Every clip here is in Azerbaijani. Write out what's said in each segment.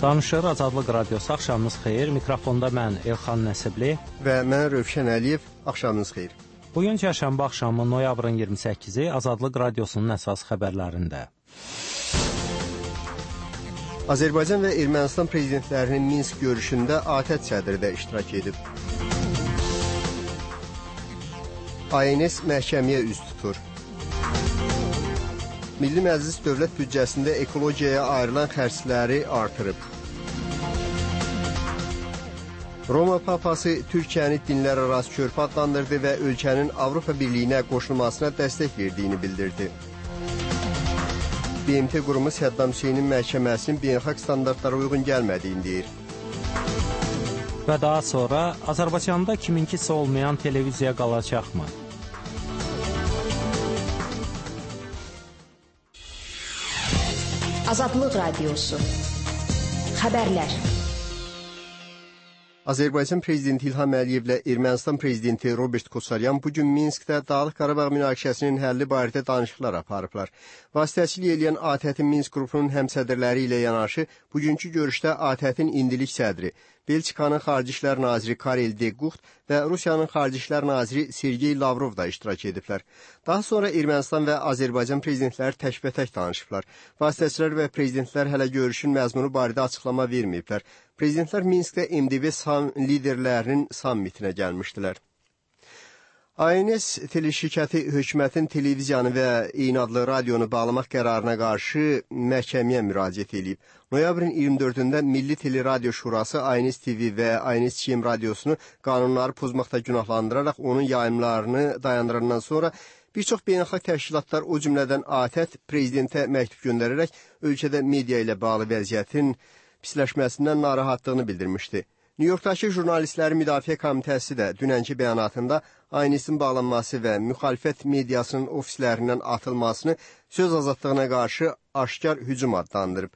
Danışır Azadlıq Radiosu, axşamınız xeyir. Mikrofonda mən Elxan Nəsibli və mən Rövşən Əliyev. Axşamınız xeyir. Bugün çərşənbə axşamı noyabrın 28-i Azadlıq Radiosunun əsas xəbərlərində. Azərbaycan və Ermənistan prezidentlərinin Minsk görüşündə ATƏT sədri də iştirak edib. ANS məhkəməyə üz tutur. Milli Məclis dövlət büdcəsində ekologiyaya ayrılan xərcləri artırıb. Roma Papası Türkiyəni dinlərarası körpü adlandırdı və ölkənin Avropa Birliyinə qoşulmasına dəstək verdiyini bildirdi. BMT qurumu Səddam Hüseynin məhkəməsinin beynəlxalq standartlara uyğun gəlmədiyini deyir. Və daha sonra Azərbaycanda kiminkisi olmayan televiziya qalacaqmı? Azadlıq Radiosu. Xəbərlər. Azərbaycan prezidenti İlham Əliyevlə Ermənistan prezidenti Robert Koçaryan bugün Minskdə Dağlıq Qarabağ münaqişəsinin həlli barədə danışıqlar aparıblar. Vasitəçilik edən ATƏT-in Minsk qrupunun həmsədrləri ilə yanaşı, bugünkü görüşdə ATƏT-in indilik sədri, Belçikanın Xarici İşlər naziri Karel de Gucht və Rusiyanın Xarici İşlər naziri Sergey Lavrov da iştirak ediblər. Daha sonra Ermənistan və Azərbaycan prezidentləri təkbətək danışıblar. Vasitəçilər və prezidentlər hələ görüşün məzmunu barədə açıqlama verməyiblər. Prezidentlər Minskdə MDB liderlərinin sammitinə gəlmişdilər. ANS teleşirkəti hökumətin televiziyanı və eyni adlı radionu bağlamaq qərarına qarşı məhkəməyə müraciət edib. Noyabrın 24-də Milli Teleradio Şurası ANS TV və ANS CM radiosunu qanunları pozmaqda günahlandıraraq onun yayımlarını dayandırandan sonra bir çox beynəlxalq təşkilatlar, o cümlədən ATƏT, prezidentə məktub göndərərək ölkədə media ilə bağlı vəziyyətin pisləşməsindən narahatlığını bildirmişdi. New Yorkdakı Jurnalistlərin Müdafiə Komitəsi də dünənki bəyanatında ANS-in bağlanması və müxalifət mediasının ofislərindən atılmasını söz azadlığına qarşı aşkar hücum adlandırıb.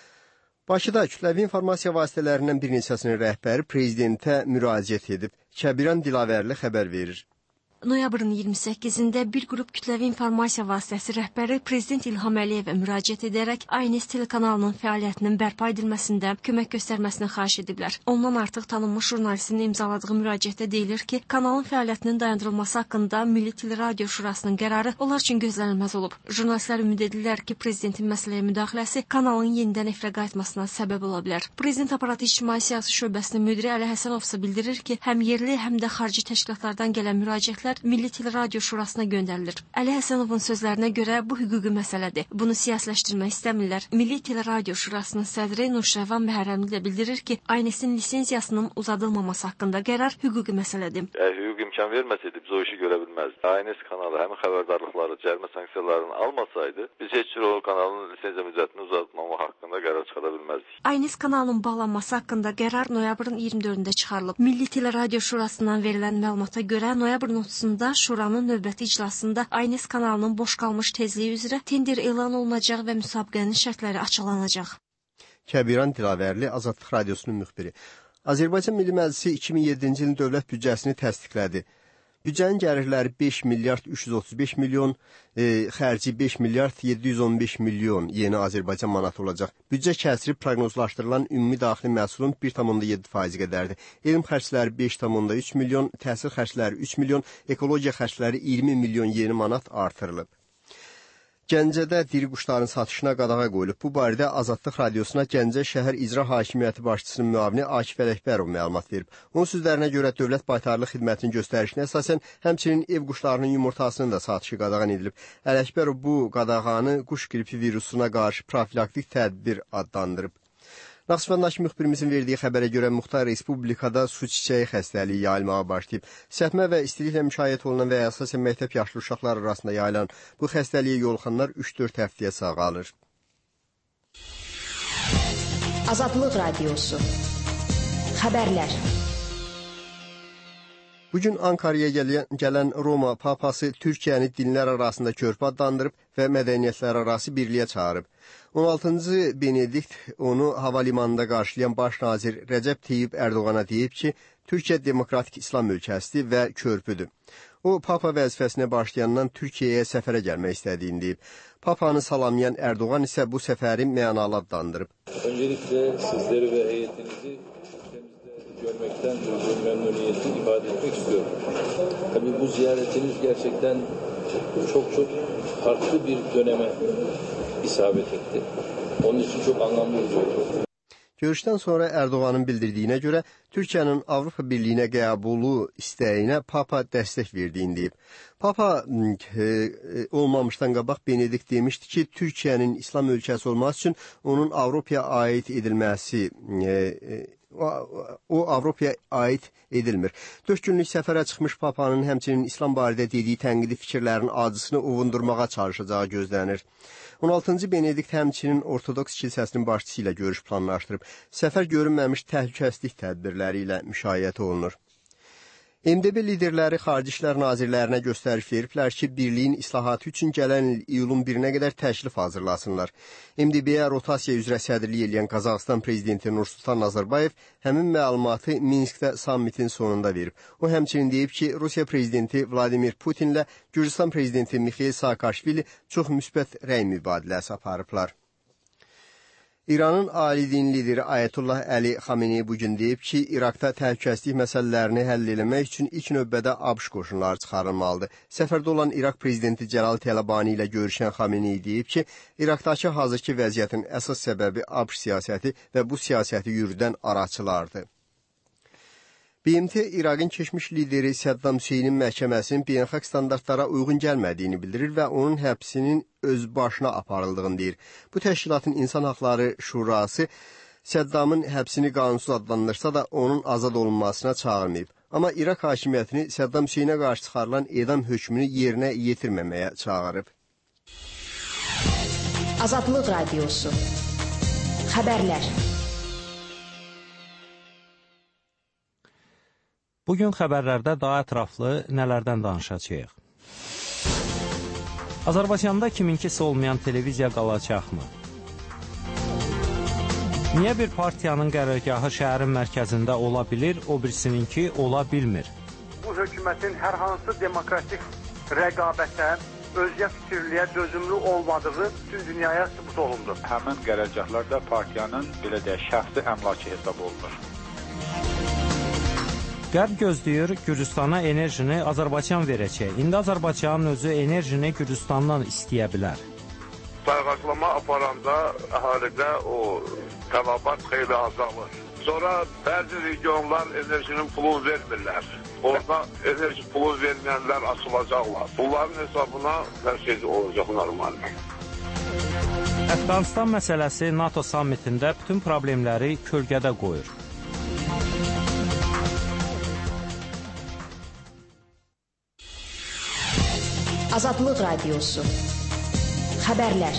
Bakıda kütləvi informasiya vasitələrindən bir neçəsinin rəhbəri prezidentə müraciət edib. Kəbiran Dilavərli xəbər verir. Noyabrın 28-də bir qrup kütləvi informasiya vasitəsi rəhbəri Prezident İlham Əliyevə müraciət edərək ANS telekanalının fəaliyyətinin bərpa edilməsində kömək göstərməsini xahiş ediblər. Ondan artıq tanınmış jurnalistin imzaladığı müraciətdə deyilir ki, kanalın fəaliyyətinin dayandırılması haqqında Milli Teleradio Şurasının qərarı onlar üçün gözlənilməz olub. Jurnalistlər ümid edirlər ki, prezidentin məsələyə müdaxiləsi kanalın yenidən efirə qayıtmasına səbəb ola bilər. Prezident aparatı İctimai Siyasi Şöbəsinin müdiri Əli Həsənov isə bildirir ki, həm yerli, həm də xarici təşkilatlardan gələn müraciətlər Milli Teleradio Şurasına göndərilir. Əli Həsənovun sözlərinə görə bu hüquqi məsələdir. Bunu siyasiləşdirmək istəmirlər. Milli Teleradio Şurasının sədri Nurşəvan Məhərrəmli də bildirir ki, ANS-in lisenziyasının uzadılmaması haqqında qərar hüquqi məsələdir. Hüquq imkan verməsəydi biz o işi görə bilməzdik. ANS kanalı həmin xəbərdarlıqları, cərimə sanksiyalarını almasaydı, biz heç o kanalın lisenziya müddətini uzatmama haqqında qərar çıxara bilməzdik. ANS kanalının bağlanması haqqında qərar noyabrın 24-də çıxarılıb. Milli Teleradio Şurasından verilən məlumata görə noyabrın 30-da Şuranın növbəti iclasında ANS kanalının boş qalmış tezliyi üzrə tender elan olunacaq və müsabiqənin şərtləri açıqlanacaq. Kəbiran Dilavərli, Azadlıq Radiosunun müxbiri. Azərbaycan Milli Məclisi 2007-ci ilin dövlət büdcəsini təsdiqlədi. Büdcənin gəlirləri 5 milyard 335 milyon, xərci 5 milyard 715 milyon yeni Azərbaycan manatı olacaq. Büdcə kəsirib proqnozlaşdırılan ümumi daxili məhsulun 1,7% qədərdir. Elm xərcləri 5,3 milyon, təhsil xərcləri 3 milyon, ekologiya xərcləri 20 milyon yeni manat artırılıb. Gəncədə diri quşların satışına qadağa qoyulub. Bu barədə Azadlıq Radiosuna Gəncə şəhər icra hakimiyyəti başçısının müavini Akif Ələkbərov məlumat verib. Onun sözlərinə görə Dövlət Baytarlıq Xidmətinin göstərişinə əsasən həmçinin ev quşlarının yumurtasının da satışı qadağan edilib. Ələkbərov bu qadağanı quş qripi virusuna qarşı profilaktik tədbir adlandırıb. Naxçıvandakı müxbirimizin verdiyi xəbərə görə Muxtar Respublikada su çiçəyi xəstəliyi yayılmağa başlayıb. Səpmə və istiliklə müşayiət olunan və əsasən məktəb yaşlı uşaqlar arasında yayılan bu xəstəliyə yoluxanlar 3-4 həftəyə sağalır. Azadlıq Radiosu. Xəbərlər. Bugün Ankara'ya gələn Roma Papası Türkiyəni dinlər arasında körpü adlandırıb və mədəniyyətlər arası birliyə çağırıb. 16-cı Benedikt onu havalimanında qarşılayan baş nazir Rəcəb Tayyip Ərdoğana deyib ki, Türkiyə demokratik İslam ölkəsidir və körpüdür. O, Papa vəzifəsinə başlayandan Türkiyəyə səfərə gəlmək istədiyini deyib. Papanı salamlayan Erdoğan isə bu səfəri mənalı adlandırıb. Öncelikle sizleri ve heyetinizi görmekten duyduğum memnuniyeti ifade etmek istiyorum. Tabii bu ziyaretiniz gerçekten çok farklı bir döneme isabet etti. Onun için çok anlamlı oluyor. Görüşdən sonra Erdoğan'ın bildirdiyinə görə Türkiyənin Avropa Birliyinə qəbulu istəyinə Papa dəstək verdiyini deyib. Papa olmamışdan qabaq Benedikt demişdi ki, Türkiyənin İslam ölkəsi olması üçün onun Avropaya aid edilməsi o Avropaya aid edilmir. 4 günlük səfərə çıxmış Papanın həmçinin İslam barədə dediyi tənqidi fikirlərin acısını ovundurmağa çalışacağı gözlənir. 16-cı Benedikt həmçinin Ortodoks kilsəsinin başçısı ilə görüş planlaşdırıb. Səfər görünməmiş təhlükəsizlik tədbirləri ilə müşayiət olunur. MDB liderləri Xarici İşlər Nazirlərinə göstəriş veriblər ki, birliyin islahatı üçün gələn il iyulun 1-nə qədər təklif hazırlasınlar. MDB-yə rotasiya üzrə sədrlik edən Qazaxıstan prezidenti Nursultan Nazarbayev həmin məlumatı Minskdə sammitin sonunda verib. O həmçinin deyib ki, Rusiya prezidenti Vladimir Putinlə Gürcistan prezidenti Mikhail Saakashvili çox müsbət rəy mübadiləsi aparıblar. İranın ali din lideri Ayətullah Əli Xamenei bugün deyib ki, İraqda təhlükəsizlik məsələlərini həll eləmək üçün ilk növbədə ABŞ qoşunları çıxarılmalıdır. Səfərdə olan İraq prezidenti Cəlal Tələbani ilə görüşən Xamenei deyib ki, İraqdakı hazırki vəziyyətin əsas səbəbi ABŞ siyasəti və bu siyasəti yürüdən araçılardır. BMT İraqın keçmiş lideri Səddam Hüseynin məhkəməsinin beynəlxalq standartlara uyğun gəlmədiyini bildirir və onun həbsinin öz başına aparıldığını deyir. Bu təşkilatın İnsan Haqları Şurası Səddamın həbsini qanunsuz adlandırsa da onun azad olunmasına çağırmayıb. Amma İraq hakimiyyətini Səddam Hüseynə qarşı çıxarılan edam hökmünü yerinə yetirməməyə çağırıb. Azadlıq Radiosu. Xəbərlər. Bugün xəbərlərdə daha ətraflı nələrdən danışacağıq? Azərbaycanda kiminki olmayan televiziya qalacaqmı? Niyə bir partiyanın qərargahı şəhərin mərkəzində ola bilir, o birisininki ola bilmir? Bu hökumətin hər hansı demokratik rəqabətə, özgə fikirliyə dözümlü olmadığı bütün dünyaya sübut olundu. Həmin qərargahlar da partiyanın belə deyək, şəxsi əmlakı hesab olunur. Qərb gözləyir, Gürcüstana enerjini Azərbaycan verəcək. İndi Azərbaycanın özü enerjini Gürcüstandan istəyə bilər. Sayğaklama aparanda əhalidə o tələbat xeyli azalır. Sonra bəzi regionlar enerjinin pulunu vermirlər. Orada enerji pulu verməyənlər açılacaqlar. Bunların hesabına hər şey olacaq normaldir. Əfqanistan məsələsi NATO sammitində bütün problemləri kölgədə qoyur. Azadlıq Radiosu. Xəbərlər.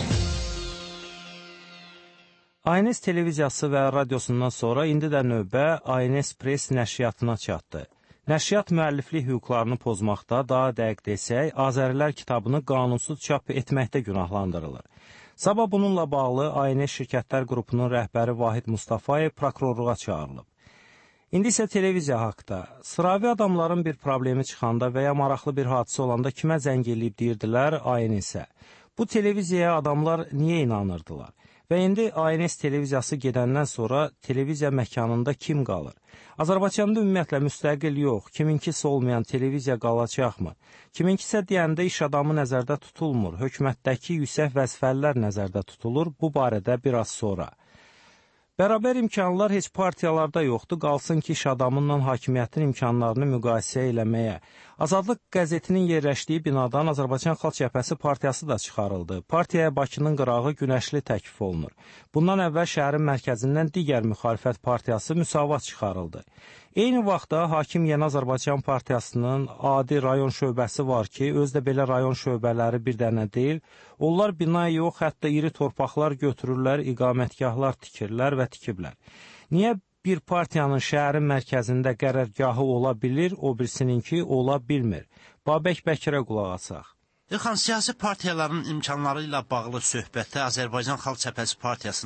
ANS televiziyası və radiosundan sonra indi də növbə ANS Press nəşriyyatına çatdı. Nəşriyyat müəlliflik hüquqlarını pozmaqda, daha dəqiq desək, Azərilər kitabını qanunsuz çap etməkdə günahlandırılır. Sabah bununla bağlı ANS şirkətlər qrupunun rəhbəri Vahid Mustafayev prokurorluğa çağırılıb. İndi isə televiziya haqda. Sıravi adamların bir problemi çıxanda və ya maraqlı bir hadisə olanda kimə zəng eləyib deyirdilər ANS-ə. Bu televiziyaya adamlar niyə inanırdılar? Və indi ANS televiziyası gedəndən sonra televiziya məkanında kim qalır? Azərbaycanda ümumiyyətlə müstəqil yox, kiminkisi olmayan televiziya qalacaqmı? Kiminkisə deyəndə iş adamı nəzərdə tutulmur, hökumətdəki yüksək vəzifəlilər nəzərdə tutulur, bu barədə biraz sonra. Bərabər imkanlar heç partiyalarda yoxdur, qalsın ki, iş adamınla hakimiyyətin imkanlarını müqayisə eləməyə. Azadlıq qəzetinin yerləşdiyi binadan Azərbaycan Xalq Cəbhəsi partiyası da çıxarıldı. Partiyaya Bakının qırağı Günəşli təklif olunur. Bundan əvvəl şəhərin mərkəzindən digər müxalifət partiyası Müsavat çıxarıldı. Eyni vaxtda Hakim Yeni Azərbaycan Partiyasının adi rayon şöbəsi var ki, özdə belə rayon şöbələri bir dənə deyil. Onlar bina yox, hətta iri torpaqlar götürürlər, iqamətgahlar tikirlər və tikiblər. Niyə bir partiyanın şəhərin mərkəzində qərargahı ola bilir, o birisininki ola bilmir? Babək Bəkirə qulaq asaq. Siyasi partiyaların imkanları ilə bağlı söhbətdə Azərbaycan Xalq Cəbhəsi partiyasından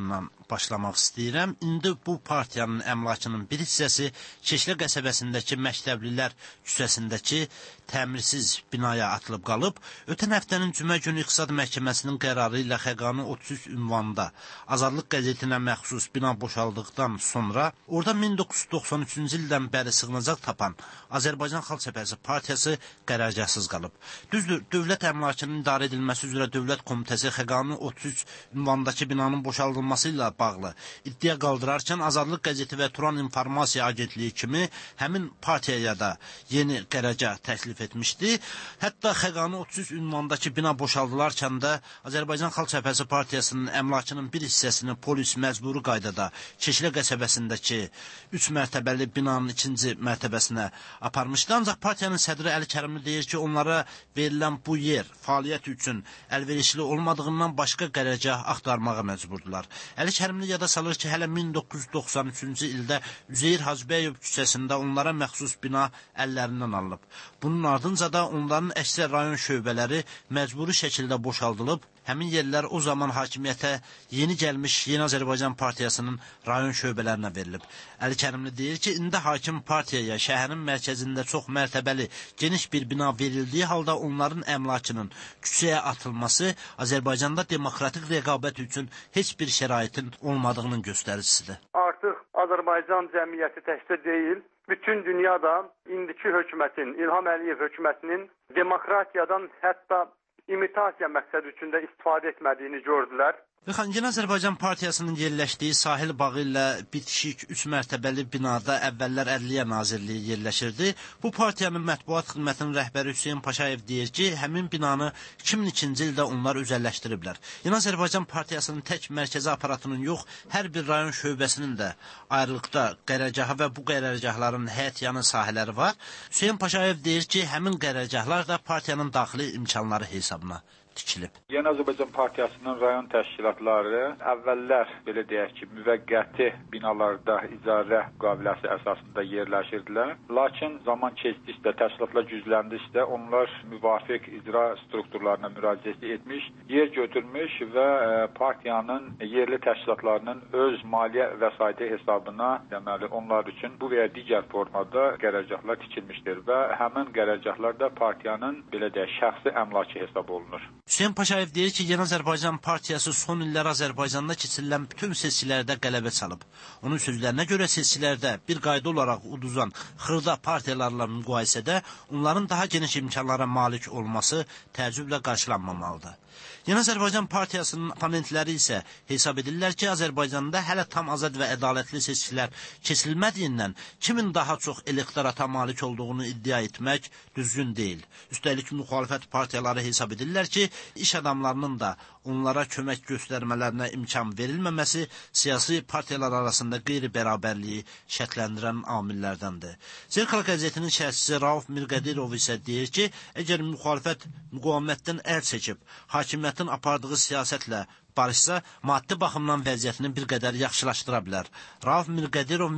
başlamaq istəyirəm. İndi bu partiyanın əmlakının bir hissəsi Çeşlə qəsəbəsindəki Məktəblilər küçəsindəki təmirsiz binaya atılıb qalıb. Ötən həftənin cümə günü İqtisad Məhkəməsinin qərarı ilə Xəqani 33 ünvanında Azadlıq qəzetinə məxsus bina boşaldıqdan sonra orada 1993-cü ildən bəri sığınacaq tapan Azərbaycan Xalq Cəbhəsi partiyası qərargahsız qalıb. Düzdür, dövlət əmlakının idarə edilməsi üzrə Dövlət Komitəsi Xəqani 33 ünvandakı binanın boşaldılması ilə bağlı iddia qaldırarkən Azadlıq qəzeti və Turan İnformasiya Agentliyi kimi həmin partiyaya da yeni qərargah təklif etmişdi. Hətta Xəqani 33 ünvandakı bina boşaldılarkən də Azərbaycan Xalq Cəbhəsi partiyasının əmlakının bir hissəsini polis məcburi qaydada Çeşlə qəsəbəsindəki 3 mərtəbəli binanın 2-ci mərtəbəsinə aparmışdı. Ancaq partiyanın sədri Əli Kərimli deyir ki, onlara verilən bu yer fəaliyyət üçün əlverişli olmadığından başqa qərargah axtarmağa məcburdular. Əli Kərimli yada salır ki, hələ 1993-cü ildə Üzeyir Hacıbəyov küçəsində onlara məxsus bina əllərindən alınıb. Bunun ardınca da onların əksər rayon şöbələri məcburi şəkildə boşaldılıb. Həmin yerlər o zaman hakimiyyətə yeni gəlmiş Yeni Azərbaycan Partiyasının rayon şöbələrinə verilib. Əli Kərimli deyir ki, indi hakim partiyaya şəhərin mərkəzində çox mərtəbəli geniş bir bina verildiyi halda onların əmlakının küçəyə atılması Azərbaycanda demokratik rəqabət üçün heç bir şəraitin olmadığının göstəricisidir. Artıq Azərbaycan cəmiyyəti təkcə deyil, bütün dünyada indiki hökumətin, İlham Əliyev hökumətinin demokratiyadan hətta imitasiya məqsədi üçün də istifadə etmədiyini gördülər. Yeni Azərbaycan Partiyasının yerləşdiyi sahil bağı ilə bitişik 3 mərtəbəli binada əvvəllər Ədliyyə Nazirliyi yerləşirdi. Bu partiyanın mətbuat xidmətinin rəhbəri Hüseyin Paşayev deyir ki, həmin binanı 2002-ci ildə onlar üzəlləşdiriblər. Yeni Azərbaycan Partiyasının tək mərkəzi aparatının yox, hər bir rayon şöbəsinin də ayrılıqda qərargahı və bu qərargahların həyətyanı sahələri var. Hüseyin Paşayev deyir ki, həmin qərargahlar da partiyanın daxili imkanları hesabına tikilib. Yeni Azərbaycan Partiyasının rayon təşkilatları əvvəllər, belə deyək ki, müvəqqəti binalarda icarə müqaviləsi əsasında yerləşirdilər. Lakin zaman keçdikcə, təşkilatlar gücləndikcə onlar müvafiq icra strukturlarına müraciət etmiş, yer götürmüş və partiyanın yerli təşkilatlarının öz maliyyə vəsaiti hesabına, deməli, onlar üçün bu və ya digər formada qərargahlar tikilmişdir və həmin qərargahlar da partiyanın, belə deyək, şəxsi əmlakı hesab olunur. Hüseyin Paşayev deyir ki, Yeni Azərbaycan Partiyası son illər Azərbaycanda keçirilən bütün seçkilərdə qələbə çalıb. Onun sözlərinə görə seçkilərdə bir qayda olaraq uduzan xırda partiyalarla müqayisədə onların daha geniş imkanlara malik olması təəccüblə qarşılanmamalıdır. Yeni Azərbaycan Partiyasının oponentləri isə hesab edirlər ki, Azərbaycanda hələ tam azad və ədalətli seçkilər keçirilmədiyindən kimin daha çox elektorata malik olduğunu iddia etmək düzgün deyil. Üstəlik müxalifət partiyaları hesab edirlər ki, iş adamlarının da onlara kömək göstərmələrinə imkan verilməməsi siyasi partiyalar arasında qeyri-bərabərliyi şərtləndirən amillərdəndir. Zerkal qəzetinin şərhçisi Rauf Mirqədirov isə deyir ki, əgər müxalifət müqavimətdən əl çəkib, hakimiyyətin apardığı siyasətlə barışsa, maddi baxımdan vəziyyətini bir qədər yaxşılaşdıra bilər. Rauf Mirqədirov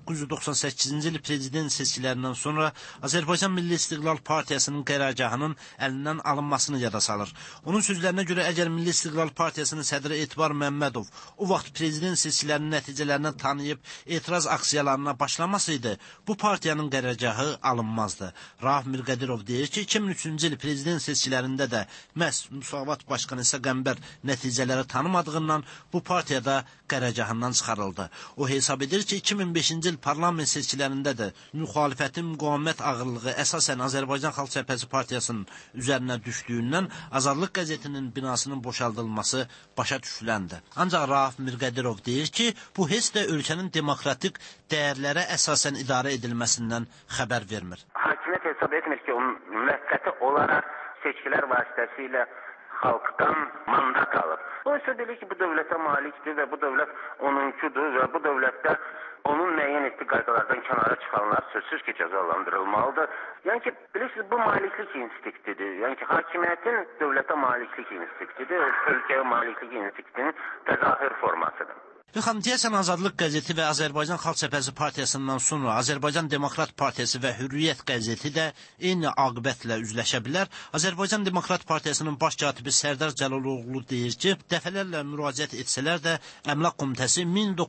1998-ci il prezident seçkilərindən sonra Azərbaycan Milli İstiqlal Partiyasının qərargahının əlindən alınmasını yada salır. Onun sözlərinə görə, əgər Milli İstiqlal Partiyasının sədri Etibar Məmmədov o vaxt prezident seçkilərinin nəticələrini tanıyıb etiraz aksiyalarına başlamasaydı, bu partiyanın qərargahı alınmazdı. Rauf Mirqədirov deyir ki, 2003-cü il prezident seçkilərində də məhz Müsavat Başqanı İsa Qəmbər nəticələri tanımadığından bu partiyada qərargahından çıxarıldı. O hesab edir ki, 2005-ci il parlament seçkilərində də müxalifətin müqavimət ağırlığı əsasən Azərbaycan Xalq Cəbhəsi Partiyasının üzərinə düşdüyündən Azadlıq qəzetinin binasının boşaldılması başa düşüləndir. Ancaq Rauf Mirqədirov deyir ki, bu heç də ölkənin demokratik dəyərlərə əsasən idarə edilməsindən xəbər vermir. Hakimiyyət hesab etmir ki, müvəqqəti olaraq seçkilər vasitəsilə xalqdan mandat alır. O isə deyir ki, bu dövlətə malikdir və bu dövlət onunkudur və bu dövlətdə onun müəyyən etdiyi qaydalardan kənara çıxanlar sözsüz ki, cəzalandırılmalıdır. Yəni ki, bilirsiniz, bu maliklik instinktidir. Yəni ki, hakimiyyətin dövlətə maliklik instinktidir, ölkəyə maliklik instinktinin təzahür formasıdır. İlham, deyəsən Azadlıq qəzeti və Azərbaycan Xalq Cəbhəsi partiyasından sonra Azərbaycan Demokrat Partiyası və Hürriyyət qəzeti də eyni aqibətlə üzləşə bilər. Azərbaycan Demokrat Partiyasının baş katibi Sərdar Cəlaloğlu deyir ki, dəfələrlə müraciət etsələr də Əmlak Komitəsi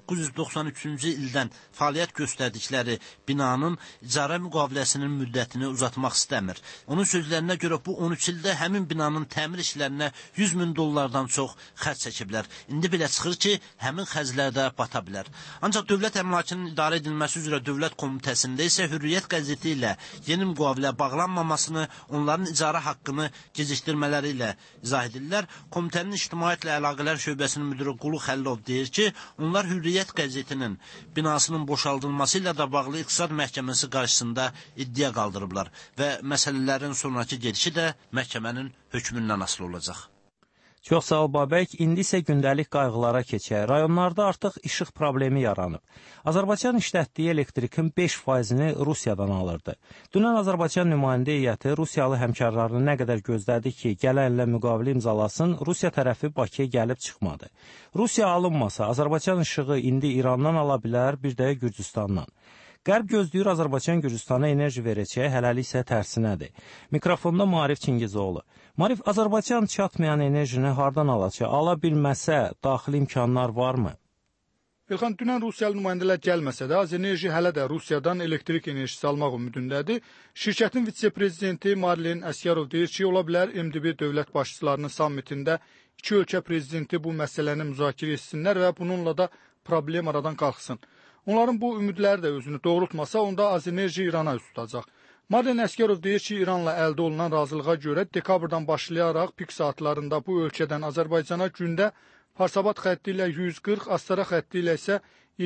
1993-cü ildən fəaliyyət göstərdikləri binanın icarə müqaviləsinin müddətini uzatmaq istəmir. Onun sözlərinə görə bu 13 ildə həmin binanın təmir işlərinə 100 min dollardan çox xərc çəkiblər. İndi belə çıxır ki, həmin xərclərdə bata bilər. Ancaq dövlət əmlakının idarə edilməsi üzrə Dövlət Komitəsində isə Hürriyyət qəzeti ilə yeni müqavilə bağlanmamasını, onların icarə haqqını gecikdirmələri ilə izah edirlər. Komitənin İctimaiyyətlə Əlaqələr Şöbəsinin müdiri Qulu Xəllov deyir ki, onlar Hürriyyət qəzetinin binasının boşaldılması ilə də bağlı İqtisad Məhkəməsi qarşısında iddia qaldırıblar və məsələlərin sonraki gedişi də məhkəmənin hökmündən asılı olacaq. Çox sağ ol Babək. İndi isə gündəlik qayğılara keçək. Rayonlarda artıq işıq problemi yaranıb. Azərbaycan işlətdiyi elektrikin 5%-ni Rusiyadan alırdı. Dünən Azərbaycan nümayəndə heyəti Rusiyalı həmkarlarını nə qədər gözlədi ki, gələnlə müqavilə imzalasın, Rusiya tərəfi Bakıya gəlib çıxmadı. Rusiya alınmasa, Azərbaycan işığı indi İrandan ala bilər, bir də Gürcüstandan. Qərb gözləyir Azərbaycan Gürcüstana enerji verəcək, hələlik isə tərsinədir. Mikrofonda Maarif Çingizoğlu. Maarif, Azərbaycan çatmayan enerjini hardan alacaq? Ala bilməsə, daxili imkanlar varmı? İlxan, dünən Rusiyalı nümayəndələr gəlməsə də, Azenerji hələ də Rusiyadan elektrik enerjisi almaq ümidindədir. Şirkətin vitse-prezidenti Marlen Əsgərov deyir ki, ola bilər MDB dövlət başçılarının sammitində iki ölkə prezidenti bu məsələni müzakirə etsinlər və bununla da problem aradan qalxsın. Onların bu ümidləri də özünü doğrultmasa, onda Azenerji İrana üst tutacaq. Marlen Əsgərov deyir ki, İranla əldə olunan razılığa görə dekabrdan başlayaraq pik saatlarında bu ölkədən Azərbaycana gündə Parsabat xətti ilə 140, Astara xətti ilə isə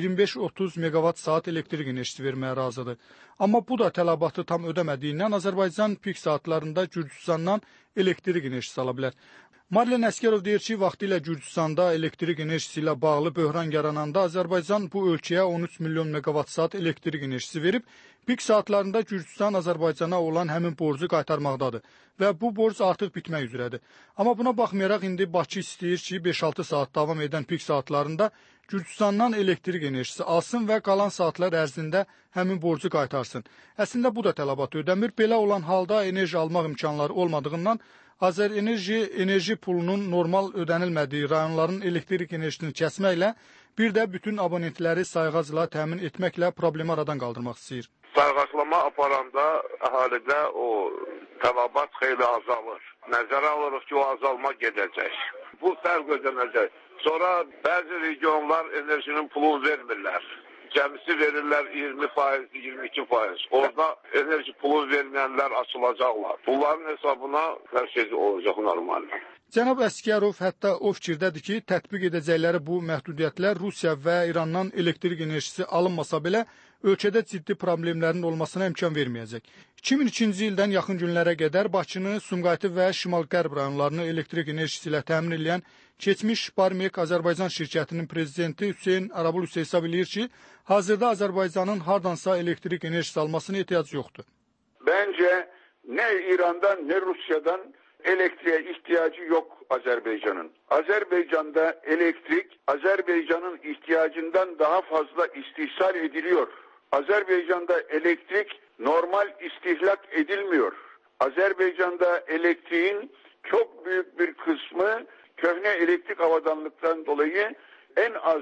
25-30 megawatt saat elektrik enerjisi verməyə razıdır. Amma bu da tələbatı tam ödəmədiyindən Azərbaycan pik saatlarında Gürcüstandan elektrik enerjisi ala bilər. Marlen Əsgərov deyir ki, vaxtilə Gürcüstanda elektrik enerjisi ilə bağlı böhran yarananda Azərbaycan bu ölkəyə 13 milyon megawatt saat elektrik enerjisi verib, pik saatlarında Gürcüstan Azərbaycana olan həmin borcu qaytarmaqdadır və bu borc artıq bitmək üzrədir. Amma buna baxmayaraq indi Bakı istəyir ki, 5-6 saat davam edən pik saatlarında Gürcüstandan elektrik enerjisi alsın və qalan saatlar ərzində həmin borcu qaytarsın. Əslində bu da tələbatı ödəmir. Belə olan halda enerji almaq imkanları olmadığından Azərenerji pulunun normal ödənilmədiyi rayonların elektrik enerjisini kəsməklə, bir də bütün abonentləri sayğacla təmin etməklə problemi aradan qaldırmaq istəyir. Sayğaclama aparanda əhalidə o tələbat xeyli azalır. Nəzərə alırıq ki, o azalma gedəcək. Bu fərq ödənəcək. Sonra bəzi regionlar enerjinin pulunu vermirlər. Cəmisi verirlər 20%, 22%. Orada enerji pulu verməyənlər açılacaqlar. Bunların hesabına hər şey olacaq normal. Cənab Əsgərov hətta o fikirdədir ki, tətbiq edəcəkləri bu məhdudiyyətlər Rusiya və İrandan elektrik enerjisi alınmasa belə, ölkədə ciddi problemlərin olmasına imkan verməyəcək. 2002-ci ildən yaxın günlərə qədər Bakını, Sumqayıtı və Şimal-Qərb rayonlarını elektrik enerjisi ilə təmin edən keçmiş Barmek Azərbaycan şirkətinin prezidenti Hüseyn Arabul hesab edir ki, hazırda Azərbaycanın hardansa elektrik enerjisi almasına ehtiyac yoxdur. Bence ne İran'dan ne Rusya'dan elektriğe ihtiyacı yok Azerbaycan'ın. Azerbaycan'da elektrik Azerbaycan'ın ihtiyacından daha fazla istihsal ediliyor. Azerbaycan'da elektrik normal istihlak edilmiyor. Azerbaycan'da elektriğin çok büyük bir kısmı köhne elektrik havadanlıktan dolayı en az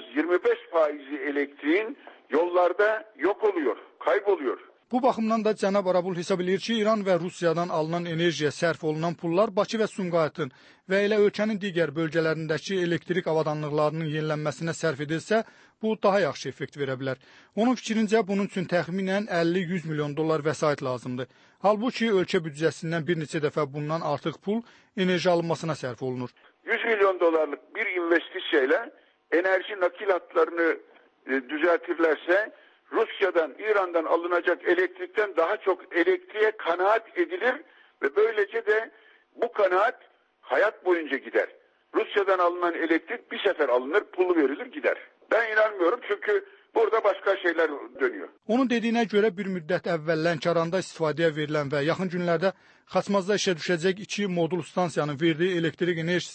25% elektriğin yollarda yok oluyor, kayboluyor. Bu baxımdan da cənab Arabul hesab edir ki, İran və Rusiyadan alınan enerjiyə sərf olunan pullar Bakı və Sumqayıtın və elə ölkənin digər bölgələrindəki elektrik avadanlıqlarının yenilənməsinə sərf edilsə, bu daha yaxşı effekt verə bilər. Onun fikrincə bunun üçün təxminən 50-100 milyon dollar vəsait lazımdır. Halbuki ölkə büdcəsindən bir neçə dəfə bundan artıq pul enerji alınmasına sərf olunur. 100 milyon dolarlık bir investisiyayla enerji nakil hatlarını düzeltirlerse Rusya'dan, İran'dan alınacak elektrikten daha çok elektriğe kanaat edilir ve böylece de bu kanaat hayat boyunca gider. Rusya'dan alınan elektrik bir sefer alınır, pulu verilir, gider. Ben inanmıyorum çünkü burada başka şeyler dönüyor. Onun dediyinə görə bir müddət əvvəl Lənkəranda istifadəyə verilən və yaxın günlərdə Xaçmazda işə düşəcək 2 modul stansiyanın verdiyi elektrik enerjisi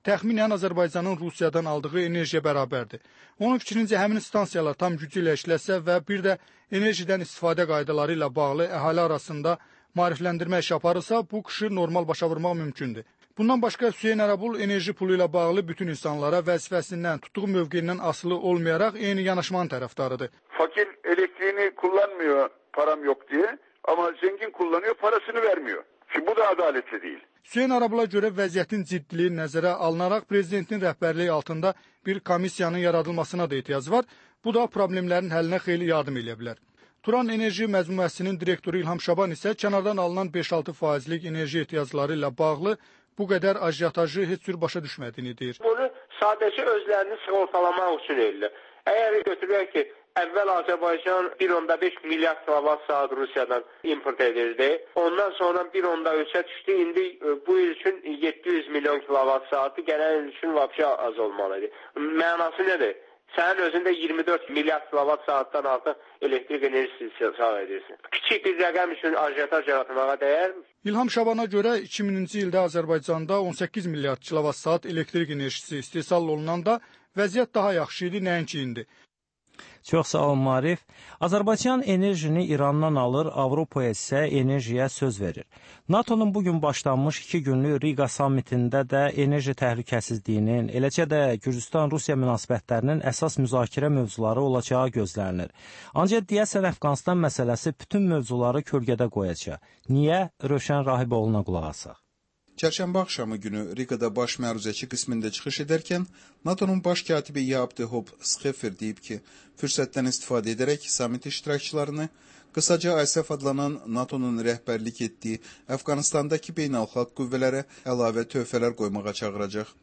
təxminən Azərbaycanın Rusiyadan aldığı enerjiyə bərabərdir. Onun fikrincə həmin stansiyalar tam gücü ilə işləsə və bir də enerjidən istifadə qaydaları ilə bağlı əhali arasında maarifləndirmə iş aparırsa, bu qışı normal başa vurmaq mümkündür. Bundan başqa Hüseyn Ərəbul enerji pulu ilə bağlı bütün insanlara vəzifəsindən, tutduğu mövqeyindən asılı olmayaraq eyni yanaşmanın tərəfdarıdır. Fakir elektriğini kullanmıyor param yok diye ama zengin kullanıyor parasını vermiyor. Şimdi bu da adaletli değil. Hüseyn Ərəbula görə vəziyyətin ciddiliyi nəzərə alınaraq prezidentin rəhbərliyi altında bir komissiyanın yaradılmasına da ehtiyac var. Bu da problemlərin həllinə xeyli yardım edə bilər. Turan Enerji Məcmuəsinin direktoru İlham Şaban isə kənardan alınan 5-6%lik enerji ehtiyacları ilə bağlı bu qədər ajiyatajı heç cür başa düşmədiyini deyir. Bunu sadəcə özlərini sığortalamaq üçün edirlər. Əgər götürək ki, əvvəl Azərbaycan 1.5 milyard kilowatt saat Rusiyadan import edirdi. Ondan sonra 1.3'e düşdü. İndi bu il üçün 700 milyon kilowatt saatı, gələn il üçün vəbşə az olmalıdır. Mənası nədir? Sənin özündə 24 milyard kilowatt saatdan artıq elektrik enerjisi sağ edirsin. Kiçik bir rəqəm üçün ajiyataj yaratmağa dəyərmi? İlham Şabana görə 2000-ci ildə Azərbaycanda 18 milyard kilowatt saat elektrik enerjisi istehsal olunanda vəziyyət daha yaxşı idi, nəinki indi. Çox sağ ol Marif. Azərbaycan enerjini İrandan alır, Avropaya isə enerjiyə söz verir. NATO'nun bugün başlanmış 2 günlük Riga sammitində də enerji təhlükəsizliyinin, eləcə də Gürcüstan-Rusiya münasibətlərinin əsas müzakirə mövzuları olacağı gözlənilir. Ancaq deyəsən Əfqanistan məsələsi bütün mövzuları kölgədə qoyacaq. Niyə? Rövşən Rahiboğlu'na qulaq asaq. Çərşənbə axşamı günü Rigada baş məruzəçi qismində çıxış edərkən NATO'nun baş katibi Jaap de Hoop Scheffer deyib ki, fürsətdən istifadə edərək samit iştirakçılarını, qısaca ISAF adlanan NATO'nun rəhbərlik etdiyi Əfqanistandakı beynəlxalq qüvvələrə əlavə töhfələr qoymağa çağıracaq.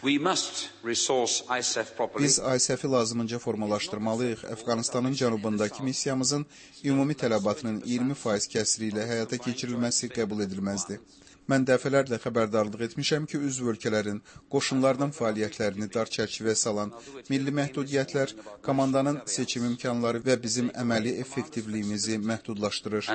Biz ISAF-i lazımınca formalaşdırmalıyıq. Əfqanistanın cənubundakı missiyamızın ümumi tələbatının 20% kəsiri ilə həyata keçirilməsi qəbul edilməzdir. Mən dəfələrlə xəbərdarlıq etmişəm ki, üzv ölkələrin qoşunlarının fəaliyyətlərini dar çərçivəyə salan milli məhdudiyyətlər, komandanın seçim imkanları və bizim əməli effektivliyimizi məhdudlaşdırır.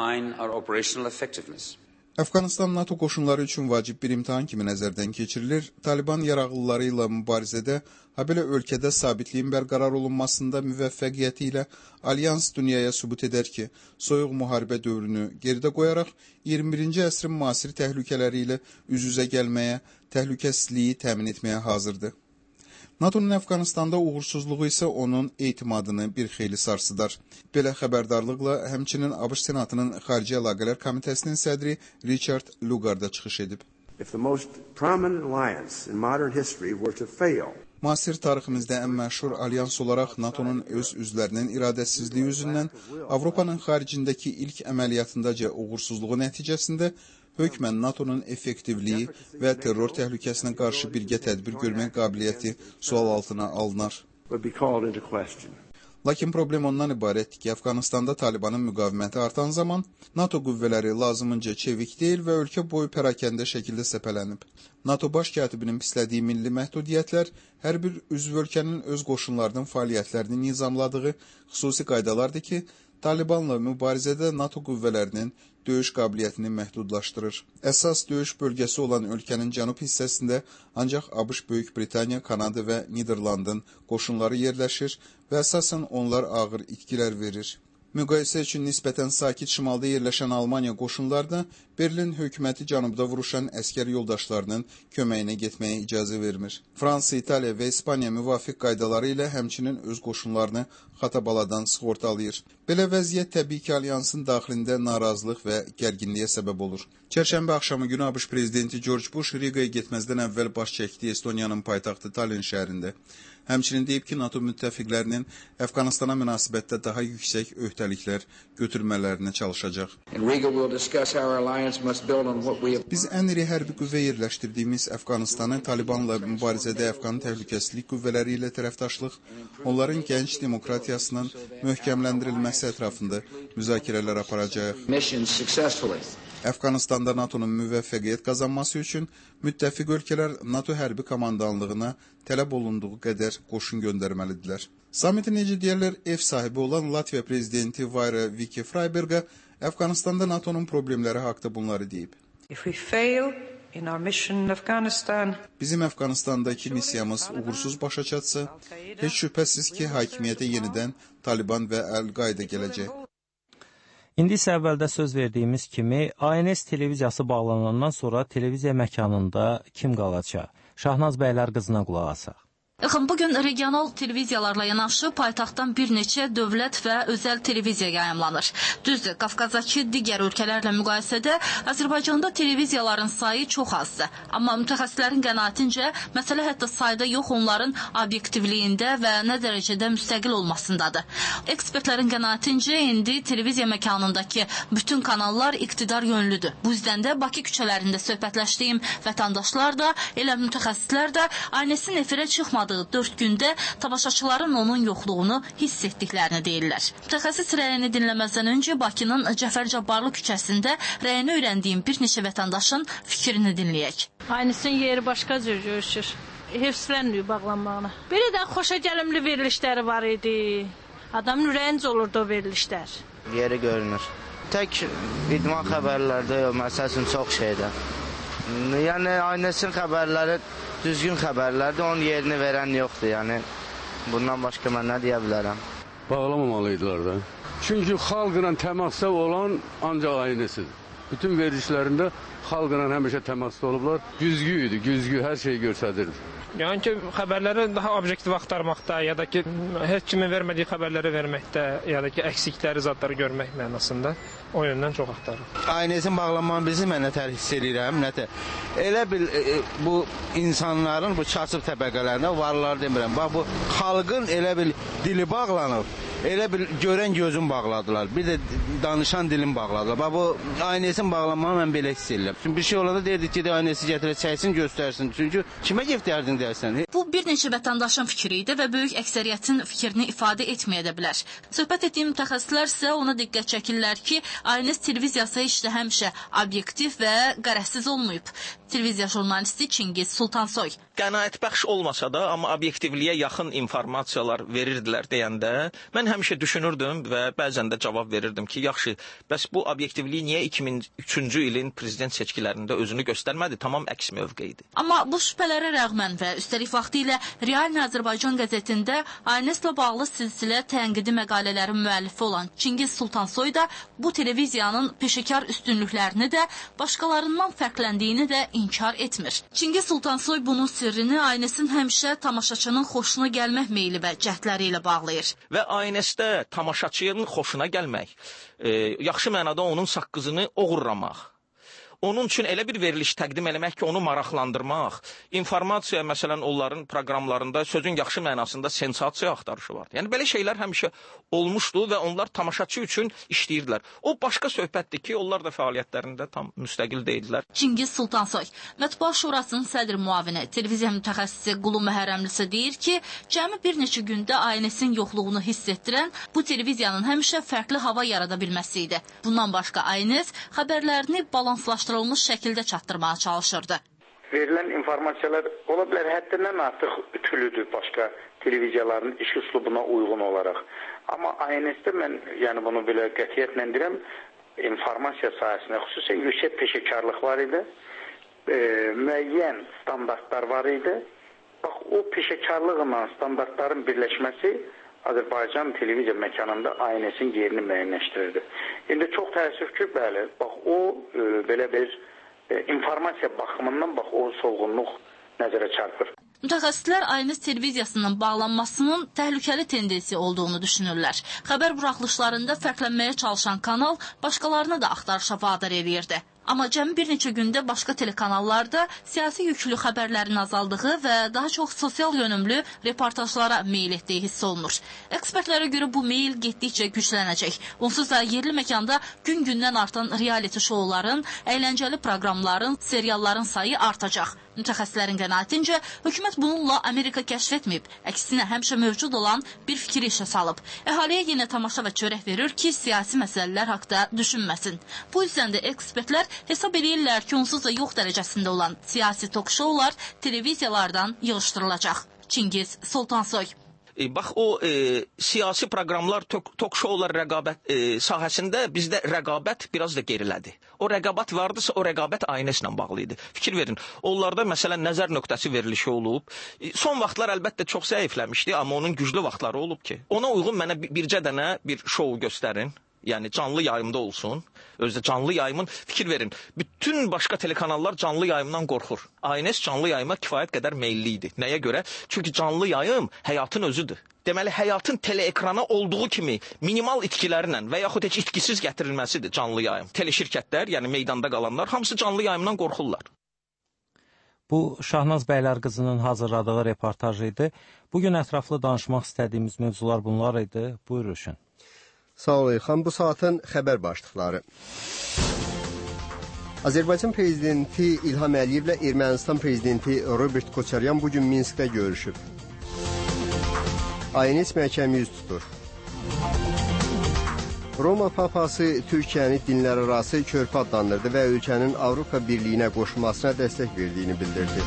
Əfqanistan NATO qoşunları üçün vacib bir imtahan kimi nəzərdən keçirilir. Taliban yaraqlıları ilə mübarizədə, habelə ölkədə sabitliyin bərqərar olunmasında müvəffəqiyyəti ilə Alyans dünyaya sübut edər ki, soyuq müharibə dövrünü geridə qoyaraq 21-ci əsrin müasir təhlükələri ilə üz-üzə gəlməyə, təhlükəsizliyi təmin etməyə hazırdır. NATO'nun Əfqanistanda uğursuzluğu isə onun etimadını bir xeyli sarsıdar. Belə xəbərdarlıqla həmçinin ABŞ Senatının Xarici Əlaqələr Komitəsinin sədri Richard Lugar da çıxış edib. Müasir tariximizdə ən məşhur alyans olaraq NATO'nun öz üzvlərinin iradəsizliyi üzündən Avropanın xaricindəki ilk əməliyyatındaca uğursuzluğu nəticəsində hökmən NATO'nun effektivliyi və terror təhlükəsinə qarşı birgə tədbir görmək qabiliyyəti sual altına alınar. Lakin problem ondan ibarətdir ki, Əfqanistanda Talibanın müqaviməti artan zaman NATO qüvvələri lazımınca çevik deyil və ölkə boyu pərakəndə şəkildə səpələnib. NATO baş katibinin pislədiyi milli məhdudiyyətlər hər bir üzv ölkənin öz qoşunlarının fəaliyyətlərini nizamladığı xüsusi qaydalardır ki, Talibanla mübarizədə NATO qüvvələrinin döyüş qabiliyyətini məhdudlaşdırır. Əsas döyüş bölgəsi olan ölkənin cənub hissəsində ancaq ABŞ, Böyük Britaniya, Kanada və Niderlandın qoşunları yerləşir və əsasən onlar ağır itkilər verir. Müqayisə üçün nisbətən sakit şimalda yerləşən Almaniya qoşunları da Berlin hökuməti cənubda vuruşan əskər yoldaşlarının köməyinə getməyə icazə vermir. Fransa, İtaliya və İspaniya müvafiq qaydaları ilə həmçinin öz qoşunlarını xatabaladan sığortalayır. Belə vəziyyət təbii ki, alyansın daxilində narazılıq və gərginliyə səbəb olur. Çərşənbə axşamı günü ABŞ prezidenti George Bush Rigaya getməzdən əvvəl baş çəkdi Estoniyanın paytaxtı Tallinn şəhərində. Həmçinin deyib ki, NATO müttəfiqlərinin Əfqanistana münasibətdə daha yüksək öhdəliklər götürmələrinə çalışacaq. Biz ən iri hərbi qüvvə yerləşdirdiyimiz Əfqanistanı Talibanla mübarizədə Əfqan təhlükəsizlik qüvvələri ilə tərəfdaşlıq, onların gənc demokratiyasının möhkəmləndirilməsi ətrafında müzakirələr aparacaq. Əfqanistanda NATO'nun müvəffəqiyyət qazanması üçün müttəfiq ölkələr NATO hərbi komandanlığına tələb olunduğu qədər qoşun göndərməlidirlər. Samiti necə deyərlər, ev sahibi olan Latviya prezidenti Vaira Viki Freiberga Əfqanistanda NATO'nun problemləri haqda bunları deyib. Bizim Əfqanistandakı missiyamız uğursuz başa çatsa, heç şübhəsiz ki, hakimiyyətə yenidən Taliban və Əl-Qayda gələcək. İndi isə əvvəldə söz verdiyimiz kimi, ANS televiziyası bağlanandan sonra televiziya məkanında kim qalacaq? Şahnaz bəylər qızına qulaq asaq. Bugün regional televiziyalarla yanaşı paytaxtdan bir neçə dövlət və özəl televiziya yayımlanır. Düzdür, Qafqazdakı digər ölkələrlə müqayisədə Azərbaycanda televiziyaların sayı çox azdır. Amma mütəxəssislərin qənaətincə, məsələ hətta sayda yox, onların obyektivliyində və nə dərəcədə müstəqil olmasındadır. Ekspertlərin qənaətincə, indi televiziya məkanındakı bütün kanallar iqtidar yönlüdür. Bu yüzdən də Bakı küçələrində söhbətləşdiyim vətəndaşlar da, elə mütəxəssislər də ANS-in efirə çıxmadığı 4 gündə tamaşaçıların onun yoxluğunu hiss etdiklərini deyirlər. Mütəxəssis rəyini dinləməzdən öncə Bakının Cəfər Cabbarlı küçəsində rəyini öyrəndiyim bir neçə vətəndaşın fikrini dinləyək. ANS-in yeri başqa cür görüşür. Hevslənməyib bağlanmağına. Belə də xoşa gəlimli verilişləri var idi. Adamın ürəyincə olurdu o verilişlər. Yeri görünür. Tək idman xəbərlərdə yox, məsəl üçün çox şeydə. Yəni ANS-in xəbərləri düzgün xəbərlərdir, onun yerini verən yoxdur, yəni bundan başqa mən nə deyə bilərəm? Bağlamamalıydılar da. Çünki xalqla təmasda olan ancaq ANS-dir. Bütün verilişlərində xalqla həmişə təmasda olublar. Güzgü idi, güzgü hər şeyi göstərirdi. Yəni ki, xəbərləri daha obyektiv axtarmaqda, ya da ki, heç kimin vermədiyi xəbərləri verməkdə, ya da ki, əksikləri, zadları görmək mənasında o yöndən çox axtarır. ANS-in bağlanmanı bizi mənə hiss edirəm, elə bil bu insanların, bu kasıb təbəqələrində, varlılar demirəm, bax bu xalqın elə bil dili bağlanıb, elə bil görən gözün bağladılar, bir də danışan dilin bağladılar. Bax bu ANS-in bağlanmanı mən belə hiss edirəm. Çünki bir şey olanda deyirdik ki, ANS-i gətirək, çəksin, göstərsin. Çünki kimə göstərdin deyərsən? Bu bir neçə vətəndaşın fikri idi və böyük əksəriyyətin fikrini ifadə etməyə də bilər. Söhbət etdiyim mütəxəssislər isə ona diqqət çəkirlər ki, ANS televiziyası heç də həmişə obyektiv və qərəzsiz olmayıb. Televiziya jurnalisti Çingiz Sultansoy. Qənaətbəxş olmasa da, amma obyektivliyə yaxın informasiyalar verirdilər deyəndə, mən həmişə düşünürdüm və bəzən də cavab verirdim ki, yaxşı, bəs bu obyektivliyi niyə 2003-cü ilin prezident seçkilərində özünü göstərmədi? Tamam əks mövqeyidir. Amma bu şübhələrə rəğmən və üstəlik vaxtilə Realni Azərbaycan qəzetində ANS-la bağlı silsilə tənqidi məqalələrin müəllifi olan Çingiz Sultansoy da bu televiziyanın peşəkar üstünlüklərini də, başqalarından fərqləndiyini də inkar etmir. Çingiz Sultansoy bunun sirrini ANS-in həmişə tamaşaçının xoşuna gəlmək meyli və cəhdləri ilə bağlayır. Və ANS-də tamaşaçının xoşuna gəlmək, yaxşı mənada onun saqqızını oğurlamaq, onun üçün elə bir veriliş təqdim eləmək ki, onu maraqlandırmaq, informasiya, məsələn, onların proqramlarında sözün yaxşı mənasında sensasiya axtarışı var. Yəni, belə şeylər həmişə olmuşdu və onlar tamaşaçı üçün işləyirdilər. O, başqa söhbətdir ki, onlar da fəaliyyətlərində tam müstəqil deyildilər. Çingiz Sultansoy, Mətbuat Şurasının sədr müavini, televiziya mütəxəssisi Qulu Məhərrəmlisi deyir ki, cəmi bir neçə gündə ANS-in yoxluğunu hiss etdirən bu televiziyanın həmişə fərqli hava yarada bilməsi idi. Bundan başqa ANS xəbərlərini balanslaşdırılmış şəkildə çatdırmağa çalışırdı. Verilən informasiyalar ola bilər həddindən artıq ütülüdür başqa televiziyaların iş üslubuna uyğun olaraq. Amma ANS-də mən bunu belə qətiyyətlə deyirəm, informasiya sahəsində xüsusən yüksək peşəkarlıq var idi, müəyyən standartlar var idi. Bax, o peşəkarlıqla standartların birləşməsi Azərbaycan televiziya məkanında ANS-in yerini müəyyənləşdirirdi. İndi çox təəssüf ki, bəli, bax, o belə bir informasiya baxımından bax, o solğunluq nəzərə çarpır. Mütəxəssislər ANS televiziyasının bağlanmasının təhlükəli tendensiya olduğunu düşünürlər. Xəbər buraxılışlarında fərqlənməyə çalışan kanal başqalarını da axtarışa vadar edirdi. Amma cəmi bir neçə gündə başqa telekanallarda siyasi yüklü xəbərlərin azaldığı və daha çox sosial yönümlü reportajlara meyil etdiyi hiss olunur. Ekspertlərə görə bu meyil getdikcə güclənəcək. Onsuz da yerli məkanda gün-gündən artan reality şouların, əyləncəli proqramların, serialların sayı artacaq. Mütəxəssislərin qənaətincə, hökumət bununla Amerika kəşf etməyib, əksinə həmişə mövcud olan bir fikri işə salıb. Əhaliyə yenə tamaşa və çörək verir ki, siyasi məsələlər haqda düşünməsin. Bu yüzdən də ekspertlər hesab edirlər ki, onsuz da yox dərəcəsində olan siyasi tok-şoular televiziyalardan yığışdırılacaq. Çingiz Sultansoy. Bax, o siyasi proqramlar, tok-şoular rəqabət sahəsində bizdə rəqabət biraz da gerilədi. O rəqabət vardısa, o rəqabət ANS ilə bağlı idi. Fikir verin, onlarda məsələn nəzər nöqtəsi verilişi olub. Son vaxtlar əlbəttə çox zəifləmişdi, amma onun güclü vaxtları olub ki. Ona uyğun mənə bircə dənə bir şou göstərin. Yəni canlı yayımda olsun. Özdə canlı yayımın, fikir verin, bütün başqa telekanallar canlı yayımdan qorxur. ANS canlı yayıma kifayət qədər meyilli idi. Nəyə görə? Çünki canlı yayım həyatın özüdür. Deməli, həyatın teleekrana olduğu kimi minimal itkilərlə və yaxud heç itkisiz gətirilməsidir canlı yayım. Teleşirkətlər, yəni meydanda qalanlar, hamısı canlı yayımdan qorxurlar. Bu, Şahnaz Bəylər qızının hazırladığı reportaj idi. Bugün ətraflı danışmaq istədiyimiz mövzular bunlar idi. Buyur Rüşün. Sağ ol İlxan. Bu saatın xəbər başlıqları. Azərbaycan prezidenti İlham Əliyevlə Ermənistan prezidenti Robert Koçaryan bugün Minskdə görüşüb. ANS məhkəmə yüz tutur. Roma papası Türkiyəni dinlərarası körpü adlandırdı və ölkənin Avropa Birliyinə qoşulmasına dəstək verdiyini bildirdi.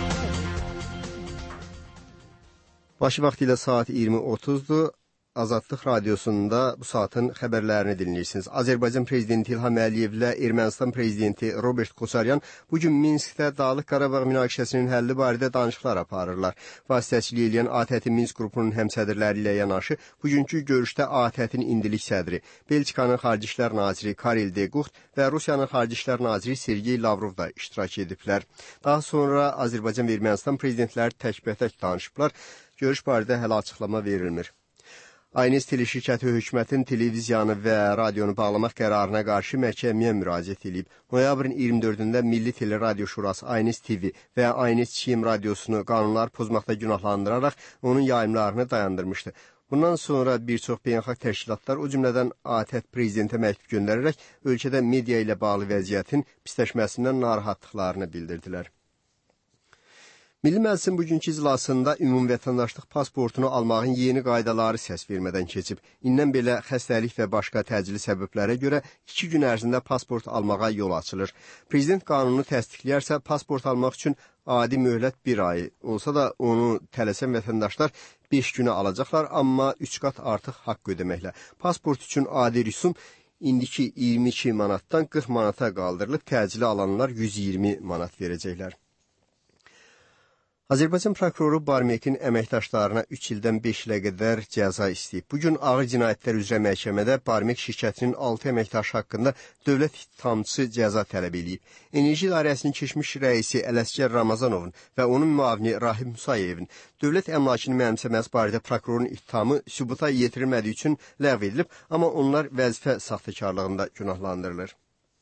Başı vaxtı ilə saat 20:30-dur. Azadlıq Radiosunda bu saatın xəbərlərini dinləyirsiniz. Azərbaycan prezidenti İlham Əliyevlə Ermənistan prezidenti Robert Koçaryan bugün Minskdə Dağlıq Qarabağ münaqişəsinin həlli barədə danışıqlar aparırlar. Vasitəçilik edən ATƏT Minsk qrupunun həmsədrləri ilə yanaşı bugünkü görüşdə ATƏT-in indilik sədri, Belçikanın Xarici İşlər naziri Karel de Gucht və Rusiyanın Xarici İşlər naziri Sergey Lavrov da iştirak ediblər. Daha sonra Azərbaycan və Ermənistan prezidentləri təkbətək danışıblar. Görüş barədə hələ açıqlama verilmir. ANS teleşirkəti hökumətin televiziyanı və radionu bağlamaq qərarına qarşı məhkəməyə müraciət edib. Noyabrın 24-də Milli Teleradio Şurası ANS TV və ANS Çim radiosunu qanunlar pozmaqda günahlandıraraq onun yayımlarını dayandırmışdı. Bundan sonra bir çox beynəlxalq təşkilatlar, o cümlədən ATƏT prezidentə məktub göndərərək ölkədə media ilə bağlı vəziyyətin pisləşməsindən narahatlıqlarını bildirdilər. Milli Məclisin bugünkü iclasında ümumi vətəndaşlıq pasportunu almağın yeni qaydaları səs vermədən keçib. İndən belə xəstəlik və başqa təcili səbəblərə görə 2 gün ərzində pasport almağa yol açılır. Prezident qanunu təsdiqləyərsə, pasport almaq üçün adi möhlət 1 ay olsa da onu tələsən vətəndaşlar 5 günə alacaqlar, amma 3 qat artıq haqq ödəməklə. Pasport üçün adi rüsum indiki 22 manatdan 40 manata qaldırılıb, təcili alanlar 120 manat verəcəklər. Azərbaycan prokuroru Barmekin əməkdaşlarına 3 ildən 5 ilə qədər cəza istəyib. Bugün ağır cinayətlər üzrə məhkəmədə Barmek şirkətinin 6 əməkdaşı haqqında dövlət ittihamçısı cəza tələb edib. Enerji İdarəsinin keçmiş rəisi Ələsgər Ramazanovun və onun müavini Rahim Musayevin dövlət əmlakını mənimsəməsi barədə prokurorun ittihamı sübuta yetirilmədiyi üçün ləğv edilib, amma onlar vəzifə saxtakarlığında günahlandırılır.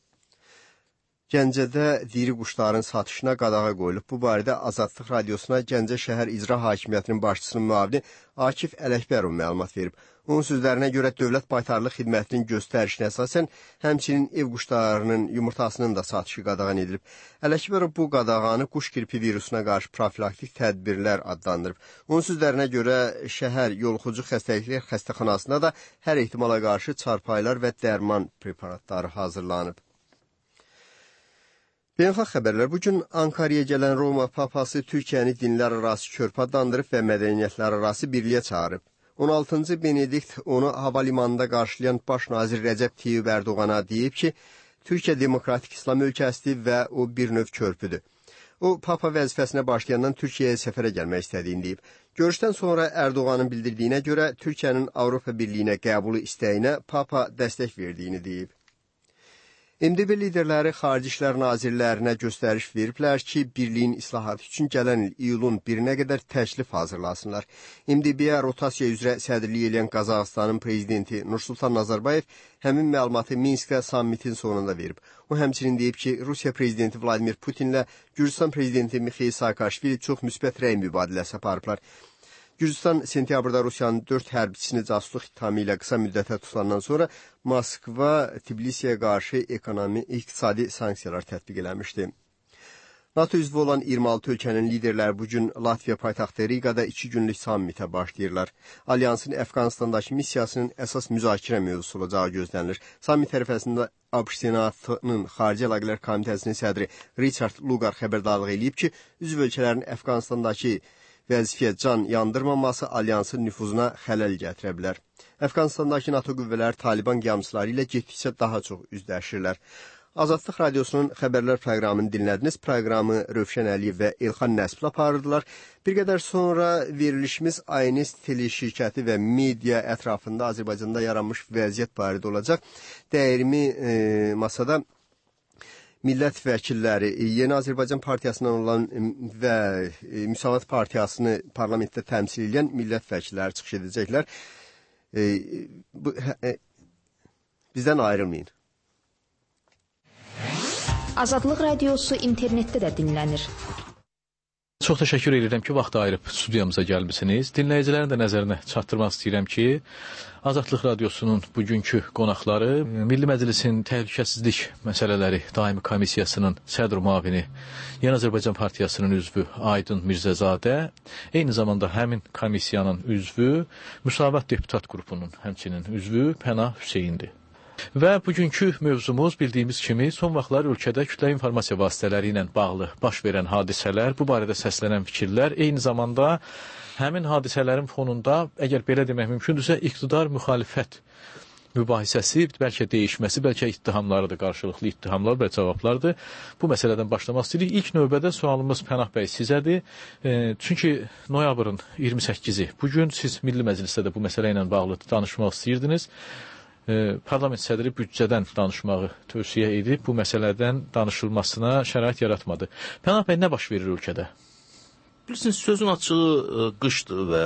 Gəncədə diri quşların satışına qadağa qoyulub. Bu barədə Azadlıq Radiosuna Gəncə şəhər icra hakimiyyətinin başçısının müavini Akif Ələkbərov məlumat verib. Onun sözlərinə görə Dövlət Baytarlıq Xidmətinin göstərişinə əsasən həmçinin ev quşlarının yumurtasının da satışı qadağan edilib. Ələkbərov bu qadağanı quş qripi virusuna qarşı profilaktik tədbirlər adlandırıb. Onun sözlərinə görə şəhər yoluxucu xəstəliklər xəstəxanasında da hər ehtimala qarşı çarpayılar və dərman preparatları hazırlanıb. Beynəlxalq xəbərlər bugün Ankaraya gələn Roma papası Türkiyəni dinlərarası körpü adlandırıb və mədəniyyətlərarası birliyə çağırıb. 16-cı Benedikt onu havalimanında qarşılayan baş nazir Rəcəb Tayyip Ərdoğana deyib ki, Türkiyə demokratik İslam ölkəsidir və o bir növ körpüdür. O, papa vəzifəsinə başlayandan Türkiyəyə səfərə gəlmək istədiyini deyib. Görüşdən sonra Ərdoğanın bildirdiyinə görə Türkiyənin Avropa Birliyinə qəbulu istəyinə papa dəstək verdiyini deyib. MDB liderləri Xarici İşlər Nazirlərinə göstəriş veriblər ki, birliyin islahatı üçün gələn il iyulun 1-nə qədər təklif hazırlasınlar. MDB-yə rotasiya üzrə sədrlik edən Qazaxıstanın prezidenti Nursultan Nazarbayev həmin məlumatı Minskdə sammitin sonunda verib. O həmçinin deyib ki, Rusiya prezidenti Vladimir Putinlə Gürcistan prezidenti Mikhail Saakashvili çox müsbət rəy mübadiləsi aparıblar. Gürcistan sentyabrda Rusiyanın 4 hərbçisini casusluq ittihamı ilə qısa müddətə tutandan sonra Moskva Tbilisiyə qarşı iqtisadi sanksiyalar tətbiq eləmişdi. NATO üzvü olan 26 ölkənin liderləri bugün Latviya paytaxtı Rigada 2 günlük sammitə başlayırlar. Alyansın Əfqanistandakı missiyasının əsas müzakirə mövzusu olacağı gözlənilir. Sammit ərəfəsində ABŞ Senatının Xarici Əlaqələr Komitəsinin sədri Richard Lugar xəbərdarlıq edib ki, üzv ölkələrin Əfqanistandakı vəzifəyə can yandırmaması alyansın nüfuzuna xələl gətirə bilər. Əfqanistandakı NATO qüvvələri Taliban qiyamçıları ilə getdikcə daha çox üzləşirlər. Azadlıq Radiosunun xəbərlər proqramını dinlədiniz. Proqramı Rövşən Əliyev və Elxan Nəsiblə aparırdılar. Bir qədər sonra verilişimiz ANS teleşirkəti və media ətrafında Azərbaycanda yaranmış vəziyyət barədə olacaq. Dəyirmi masada millət vəkilləri, Yeni Azərbaycan Partiyasından olan və Müsavat Partiyasını parlamentdə təmsil edən millət vəkilləri çıxış edəcəklər. Bizdən ayrılmayın. Azadlıq Radiosu internetdə də dinlənir. Çox təşəkkür edirəm ki, vaxt ayırıb studiyamıza gəlmisiniz. Dinləyicilərin də nəzərinə çatdırmaq istəyirəm ki, Azadlıq Radiosunun bugünkü qonaqları Milli Məclisin Təhlükəsizlik Məsələləri Daimi Komissiyasının sədr müavini, Yeni Azərbaycan Partiyasının üzvü Aydın Mirzəzadə, eyni zamanda həmin komissiyanın üzvü, Müsavat Deputat qrupunun həmçinin üzvü Pənah Hüseyndir. Və bugünkü mövzumuz bildiyimiz kimi son vaxtlar ölkədə kütləvi informasiya vasitələri ilə bağlı baş verən hadisələr, bu barədə səslənən fikirlər, eyni zamanda həmin hadisələrin fonunda, əgər belə demək mümkündürsə, iqtidar müxalifət mübahisəsi, bəlkə değişməsi, bəlkə ittihamlarıdır, qarşılıqlı ittihamlar və cavablardır. Bu məsələdən başlamaq istəyirik. İlk növbədə sualımız Pənah bəy sizədir. Çünki noyabrın 28-i bugün siz Milli Məclisdə də bu məsələ ilə bağlı danışmaq istəyirdiniz. Parlament sədri büdcədən danışmağı tövsiyə edib, bu məsələdən danışılmasına şərait yaratmadı. Pənah bəy, nə baş verir ölkədə? Bilirsiniz, sözün açığı qışdır və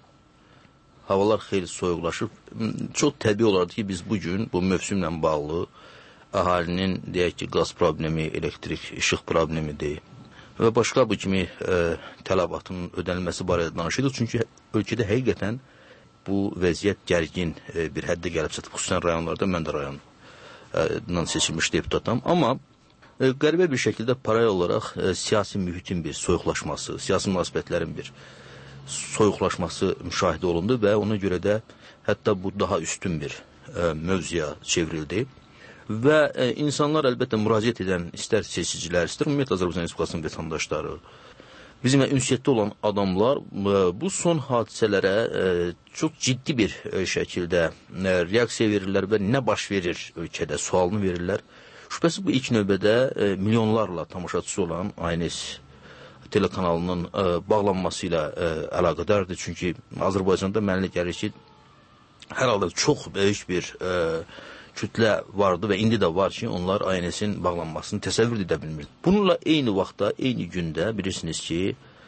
havalar xeyli soyuqlaşıb. Çox təbii olardı ki, biz bugün bu mövsümlə bağlı əhalinin, deyək ki, qaz problemi, elektrik, işıq problemidir və başqa bu kimi tələbatının ödənilməsi barədə danışırıq. Çünki ölkədə həqiqətən bu vəziyyət gərgin bir həddə gəlib çatıb. Xüsusən rayonlarda, mən də rayondan seçilmiş deputatam. Amma qəribə bir şəkildə paralel olaraq siyasi mühitin bir soyuqlaşması, siyasi münasibətlərin bir soyuqlaşması müşahidə olundu və ona görə də hətta bu daha üstün bir mövzuya çevrildi. Və insanlar əlbəttə müraciət edən istər seçicilər, istər ümumiyyətlə Azərbaycan Respublikasının vətəndaşları, bizimlə ünsiyyətdə olan adamlar bu son hadisələrə çox ciddi bir şəkildə reaksiya verirlər və nə baş verir ölkədə sualını verirlər. Şübhəsiz bu ilk növbədə milyonlarla tamaşaçısı olan ANS telekanalının bağlanması ilə əlaqədardır. Çünki Azərbaycanda mənə gəlir ki, hər halda çox böyük bir kütlə vardı və indi də var ki, onlar ANS-in bağlanmasını təsəvvür edə bilmir. Bununla eyni vaxtda, eyni gündə bilirsiniz ki,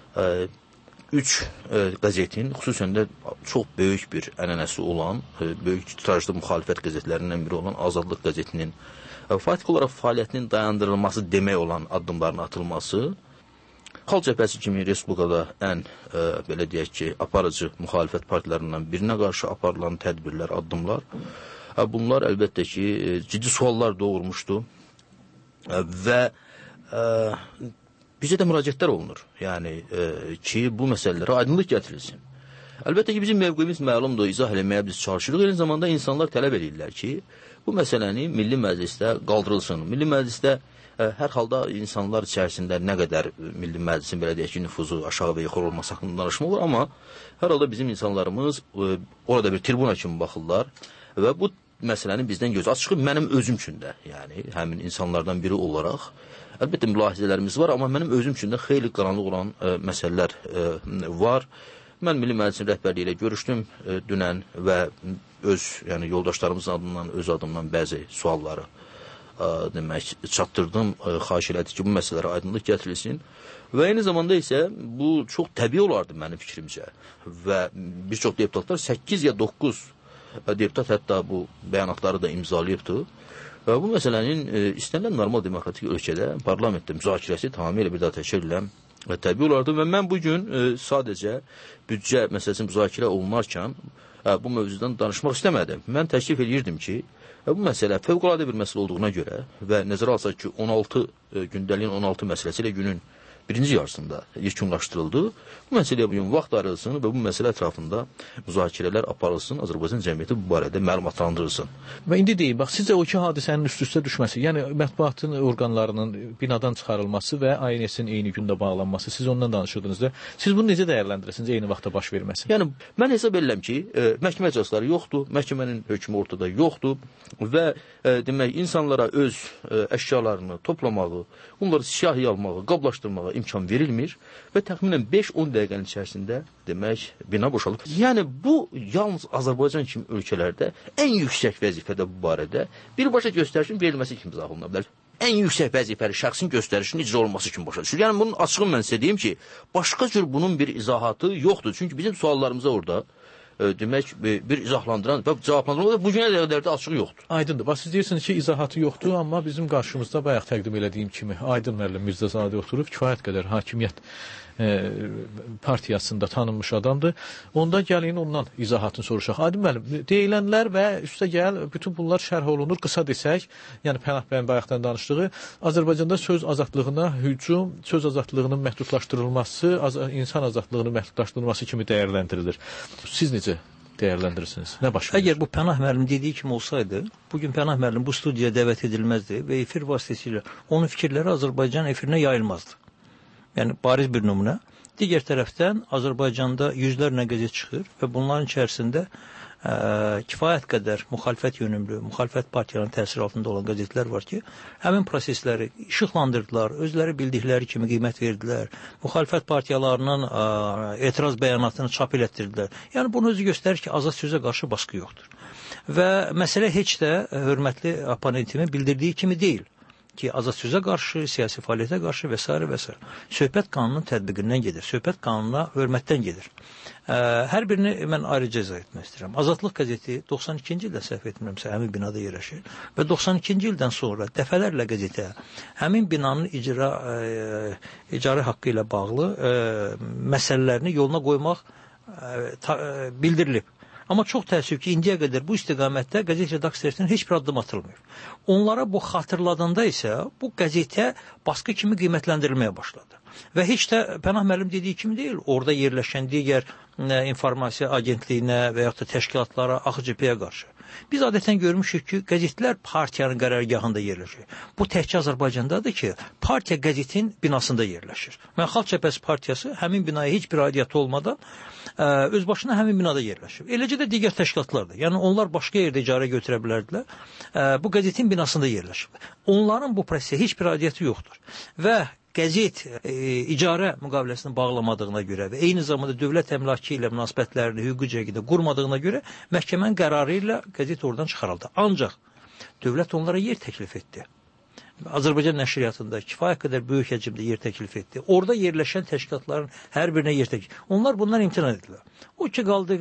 3 qəzetin, xüsusən də çox böyük bir ənənəsi olan, böyük tirajlı müxalifət qəzetlərindən biri olan Azadlıq qəzetinin faktiki olaraq fəaliyyətinin dayandırılması demək olan addımların atılması, Xalq Cəbhəsi kimi Respublikada ən, belə deyək ki, aparıcı müxalifət partilərindən birinə qarşı aparılan tədbirlər, addımlar, bunlar əlbəttə ki, ciddi suallar doğurmuşdu və bizə də müraciətlər olunur. Yəni ki, bu məsələlərə aydınlıq gətirilsin. Əlbəttə ki, bizim mövqeyimiz məlumdur, izah eləməyə biz çalışırıq. Eyni zamanda insanlar tələb edirlər ki, bu məsələni Milli Məclisdə qaldırılsın. Milli Məclisdə hər halda insanlar içərisində nə qədər Milli Məclisin belə deyək ki, nüfuzu aşağı və yuxarı olması haqqında danışmaq olur, amma hər halda bizim insanlarımız orada bir tribuna kimi baxırlar və bu məsələni bizdən göz açıq, mənim özüm üçün də, yəni həmin insanlardan biri olaraq, əlbəttə mülahizələrimiz var, amma mənim özüm üçün də xeyli qaranlıq olan məsələlər var. Mən Milli Məclisin rəhbərliyi ilə görüşdüm dünən və öz, yəni yoldaşlarımızın adından, öz adımdan bəzi sualları demək, çatdırdım, xahiş elədik ki, bu məsələlərə aydınlıq gətirilsin. Və eyni zamanda isə bu çox təbii olardı mənim fikrimcə və bir çox deputatlar 8 ya 9 deputat hətta bu bəyanatları da imzalayıbdır. Və bu məsələnin istənilən normal demokratik ölkədə parlamentdə müzakirəsi tamamilə bir daha təşkil edilən təbii olardı və mən bugün sadəcə büdcə məsələsi müzakirə olunarkən bu mövzudan danışmaq istəmədim. Mən təklif edirdim ki, bu məsələ fövqəladə bir məsələ olduğuna görə və nəzərə alsaq ki, 16 gündəliyin 16 məsələsi ilə günün birinci yarısında yekunlaşdırıldı. Bu məsələyə bugün vaxt ayrılsın və bu məsələ ətrafında müzakirələr aparılsın, Azərbaycan cəmiyyəti bu barədə məlumatlandırılsın. Və indi deyim, bax, sizcə o iki hadisənin üst-üstə düşməsi, yəni mətbuatın orqanlarının binadan çıxarılması və ANS-in eyni gündə bağlanması, siz ondan danışırdınız da, siz bunu necə dəyərləndirirsiniz eyni vaxtda baş verməsi? Yəni, mən hesab edirəm ki, məhkəmə iclasları yoxdur, məhkəmənin hökmü ortada yoxdur və demək, insanlara öz əşyalarını toplamağı, onları siyahıya almağı, qablaşdırmağa imkan verilmir və təxminən 5-10 dəqiqənin içərisində demək, bina boşalıb. Yəni, bu yalnız Azərbaycan kimi ölkələrdə ən yüksək vəzifədə bu barədə birbaşa göstərişin verilməsi kimi izah oluna bilər. Ən yüksək vəzifəli şəxsin göstərişinin icra olması kimi başa düşür. Yəni, bunun açığını mən sizə deyim ki, başqa cür bunun bir izahatı yoxdur. Çünki bizim suallarımıza orada demək, bir izahlandıran və cavablandırma bu günə qədər də açığı yoxdur. Aydındır. Bax, siz deyirsiniz ki, izahatı yoxdur, amma bizim qarşımızda bayaq təqdim elədiyim kimi Aydın müəllim Mirzəzadə oturub, kifayət qədər hakimiyyət partiyasında tanınmış adamdır. Onda gəlin ondan izahatını soruşaq. Aydın müəllim, deyilənlər və üstə gəl, bütün bunlar şərh olunur. Qısa desək, yəni Pənah bəyin bayaqdan danışdığı, Azərbaycanda söz azadlığına hücum, söz azadlığının məhdudlaşdırılması, insan azadlığının məhdudlaşdırılması kimi dəyərləndirilir. Siz necə dəyərləndirirsiniz? Nə baş verir? Əgər bu Pənah müəllim dediyi kimi olsaydı, bugün Pənah müəllim bu studiyaya dəvət edilməzdi və efir vasitəsilə onun fikirləri Azərbaycan efirinə yayılmazdı. Yəni, bariz bir nümunə. Digər tərəfdən Azərbaycanda yüzlərlə qəzet çıxır və bunların içərisində kifayət qədər müxalifət yönümlü, müxalifət partiyalarının təsir altında olan qəzetlər var ki, həmin prosesləri işıqlandırdılar, özləri bildikləri kimi qiymət verdilər, müxalifət partiyalarının etiraz bəyanatını çap elətdirdilər. Yəni, bunu özü göstərir ki, azad sözə qarşı baskı yoxdur. Və məsələ heç də hörmətli oponentimin bildirdiyi kimi deyil ki, azad sözə qarşı, siyasi fəaliyyətə qarşı və s. və s. Söhbət qanunun tətbiqindən gedir, söhbət qanuna hörmətdən gedir. Hər birini mən ayrıca izah etmək istəyirəm. Azadlıq qəzeti 92-ci ildə səhv etmirəmsə, həmin binada yerləşir və 92-ci ildən sonra dəfələrlə qəzetə həmin binanın icarə haqqı ilə bağlı məsələlərini yoluna qoymaq bildirilib. Amma çox təəssüf ki, indiyə qədər bu istiqamətdə qəzet redaksiyasından heç bir addım atılmır. Onlara bu xatırladanda isə bu qəzetə baskı kimi qiymətləndirilməyə başladı. Və heç də Pənah müəllim dediyi kimi deyil, orada yerləşən digər informasiya agentliyinə və yaxud da təşkilatlara, AXCP-yə qarşı. Biz adətən görmüşük ki, qəzetlər partiyanın qərargahında yerləşir. Bu təkcə Azərbaycandadır ki, partiya qəzetin binasında yerləşir. Mən Xalq Cəbhəsi partiyası həmin binaya heç bir aidiyyəti olmadan öz başına həmin binada yerləşir. Eləcə də digər təşkilatlardır. Yəni, onlar başqa yerdə icarə götürə bilərdilər. Bu qəzetin binasında yerləşir. Onların bu prosesə heç bir aidiyyəti yoxdur. Və qəzet icarə müqaviləsini bağlamadığına görə və eyni zamanda dövlət əmlakı ilə münasibətlərini hüquqi cəhətdə qurmadığına görə məhkəmənin qərarı ilə qəzet oradan çıxarıldı. Ancaq dövlət onlara yer təklif etdi. Azərbaycan nəşriyyatında kifayət qədər böyük həcmdə yer təklif etdi. Orada yerləşən təşkilatların hər birinə yer təklif etdi. Onlar bundan imtina etdilər. O ki, qaldı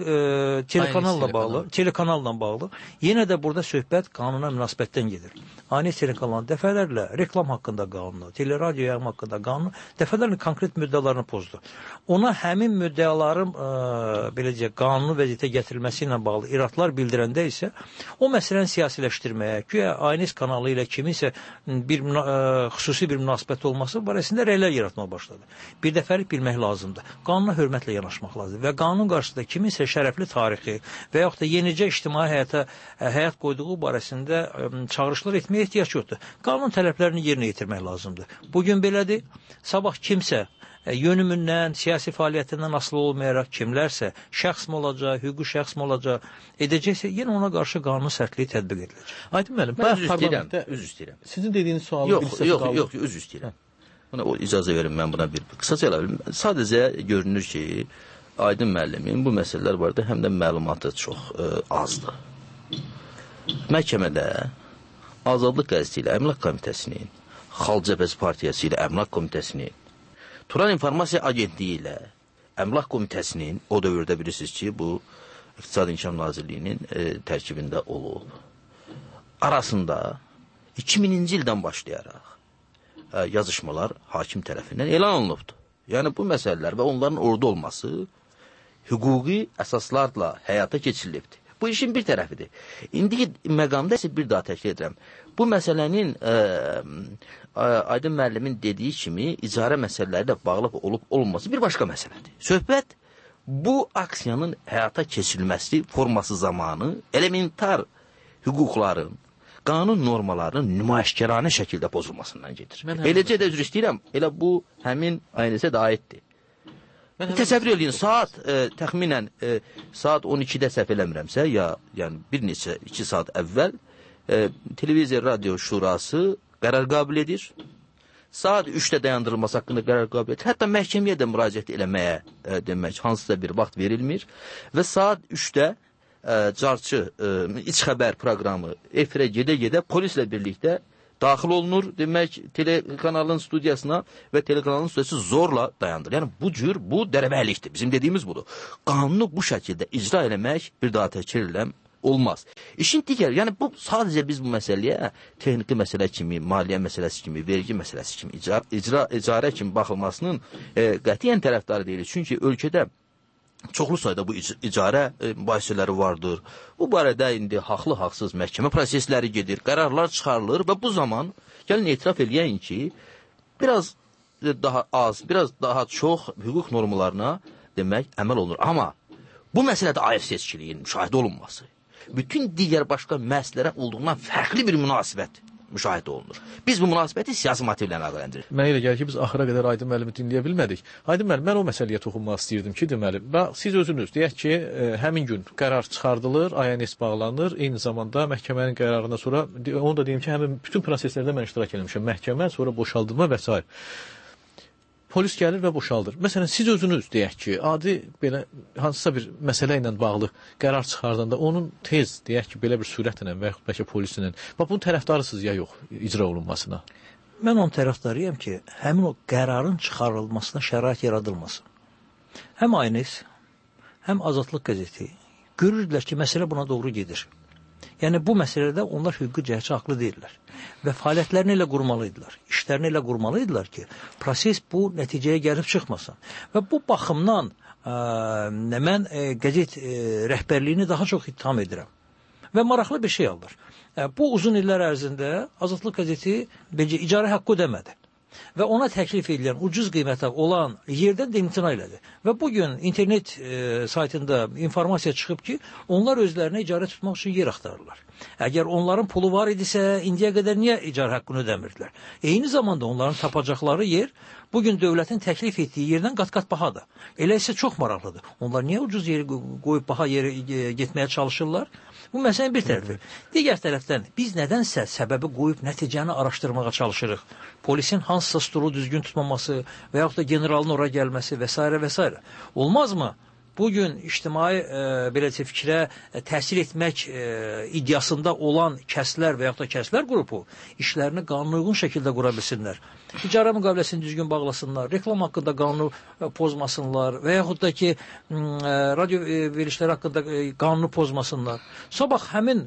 telekanalla bağlı. Yenə də burada söhbət qanuna münasibətdən gedir. ANS telekanalının dəfələrlə reklam haqqında qanunu, teleradio yayım haqqında qanunu dəfələrlə konkret müddəalarını pozdu. Ona həmin müddəaların qanunu vəziyyətə gətirilməsi ilə bağlı iradlar bildirəndə isə o məsələni siyasiləşdirməyə, güya ANS kanalı ilə kiminsə xüsusi bir münasibət olması barəsində rəylər yaratmağa başladı. Bir dəfəlik bilmək lazımdır. Qanuna hörmətlə yanaşmaq lazımdır və qanun qarşısında kiminsə şərəfli tarixi və yaxud da yenicə ictimai həyat qoyduğu barəsində çağırışlar etməyə ehtiyac yoxdur. Qanun tələblərini yerinə yetirmək lazımdır. Bugün belədir, sabah kimsə yönümündən, siyasi fəaliyyətindən asılı olmayaraq kimlərsə şəxs mi olacaq, hüquqi şəxs mi olacaq, edəcəksə, yenə ona qarşı qanun sərtliyi tətbiq ediləcək. Aydın müəllim, üzr istəyirəm. Sizin dediyiniz sualı Yox, üzr istəyirəm. Buna icazə verin, mən buna bir qısaca əlavə edim. Sadəcə görünür ki, Aydın müəllimin bu məsələlər barədə həm də məlumatı çox azdır. Məhkəmədə Azadlıq qəzeti ilə Əmlak Komitəsinin, Xalq Cəbhəsi partiyası ilə Əmlak Komitəsinin, Turan İnformasiya Agentliyi ilə Əmlak Komitəsinin, o dövrdə bilirsiniz ki, bu İqtisadi İnkişaf Nazirliyinin tərkibində olub. Arasında 2000-ci ildən başlayaraq yazışmalar hakim tərəfindən elan olunubdur. Yəni, bu məsələlər və onların orada olması hüquqi əsaslarla həyata keçirilibdir. Bu işin bir tərəfidir. İndiki məqamda isə bir daha təkrar edirəm. Bu məsələnin Aydın müəllimin dediyi kimi icarə məsələləri ilə bağlı olub-olmaması bir başqa məsələdir. Söhbət bu aksiyanın həyata keçirilməsi forması zamanı elementar hüquqların, qanun normalarının nümayişkaranə şəkildə pozulmasından gedir. Eləcə də üzr istəyirəm, elə bu həmin ANS-ə də aiddir. Təsəvvür edin, saat təxminən saat 12-də səhv eləmirəmsə, yəni bir neçə 2 saat əvvəl Televiziya Radio Şurası qərar qəbul edir. Saat 3-də dayandırılması haqqında qərar qəbul edir. Hətta məhkəməyə də müraciət eləməyə demək, hansısa bir vaxt verilmir və saat 3-də carçı iç xəbər proqramı efirə gedə-gedə polislə birlikdə daxil olunur, demək, telekanalın studiyasına və telekanalın studiyası zorla dayandır. Yəni, bu dərəbəlikdir. Bizim dediyimiz budur. Qanunu bu şəkildə icra eləmək bir daha təkrar edilən olmaz. İşin digər, yəni bu sadəcə biz bu məsələyə texniki məsələ kimi, maliyyə məsələsi kimi, vergi məsələsi kimi, icarə kimi baxılmasının qətiyyən tərəfdarı deyilir. Çünki ölkədə çoxlu sayda bu icarə mübahisələri vardır. Bu barədə indi haqlı-haqsız məhkəmə prosesləri gedir, qərarlar çıxarılır və bu zaman gəlin etiraf eləyən ki, biraz daha az, biraz daha çox hüquq normalarına demək əməl olunur. Amma bu məsələdə ayrı seçkiliyin müşahidə olunması, bütün digər başqa məsələlərə olduğundan fərqli bir münasibət müşahidə olunur. Biz bu münasibəti siyasi motivlə əlaqələndiririk. Mənə elə gəlir ki, biz axıra qədər Aydın müəllimi dinləyə bilmədik. Aydın müəllim, mən o məsələyə toxunmaq istəyirdim ki, deməli, siz özünüz deyək ki, həmin gün qərar çıxardılır, ANS bağlanır, eyni zamanda məhkəmənin qərarından sonra, onu da deyim ki, həmin bütün proseslərdə mən iştirak etmişəm. Məhkəmə, sonra boşaldılma və s. Polis gəlir və boşaldır. Məsələn, siz özünüz deyək ki, adi belə hansısa bir məsələ ilə bağlı qərar çıxardanda onun tez, deyək ki, belə bir sürətlə və yaxud bəlkə polislə, bunun tərəfdarısınız ya yox icra olunmasına? Mən onun tərəfdarıyam ki, həmin o qərarın çıxarılmasına şərait yaradılmasın. Həm ANS, həm Azadlıq qəzeti görürdülər ki, məsələ buna doğru gedir. Yəni, bu məsələdə onlar hüquqi cəhətçi haqlı deyirlər və fəaliyyətlərini elə qurmalıydılar, işlərini elə qurmalıydılar ki, proses bu nəticəyə gəlib çıxmasın. Və bu baxımdan mən qəzet rəhbərliyini daha çox ittiham edirəm. Və maraqlı bir şey alır. Bu uzun illər ərzində Azadlıq qəzeti icarə haqqı ödəmədi. Və ona təklif edilən ucuz qiymətə olan yerdən də imtina elədi. Və bugün internet saytında informasiya çıxıb ki, onlar özlərinə icarə tutmaq üçün yer axtarırlar. Əgər onların pulu var idisə, indiyə qədər niyə icarə haqqını ödəmirdilər? Eyni zamanda onların tapacaqları yer bugün dövlətin təklif etdiyi yerdən qat-qat bahadır. Elə isə çox maraqlıdır. Onlar niyə ucuz yeri qoyub baha yeri getməyə çalışırlar? Bu məsələnin bir tərəfi. Digər tərəfdən biz nədənsə səbəbi qoyub nəticəni araşdırmağa çalışırıq. Polisin hansısa stulu düzgün tutmaması və yaxud da generalın ora gəlməsi və s. və s. Olmazmı? Bugün ictimai fikrə təsir etmək iddiasında olan kəslər və yaxud da kəslər qrupu işlərini qanuna uyğun şəkildə qura bilsinlər. İcarə müqaviləsini düzgün bağlasınlar, reklam haqqında qanunu pozmasınlar və yaxud da ki, radio verilişləri haqqında qanunu pozmasınlar. Sabah həmin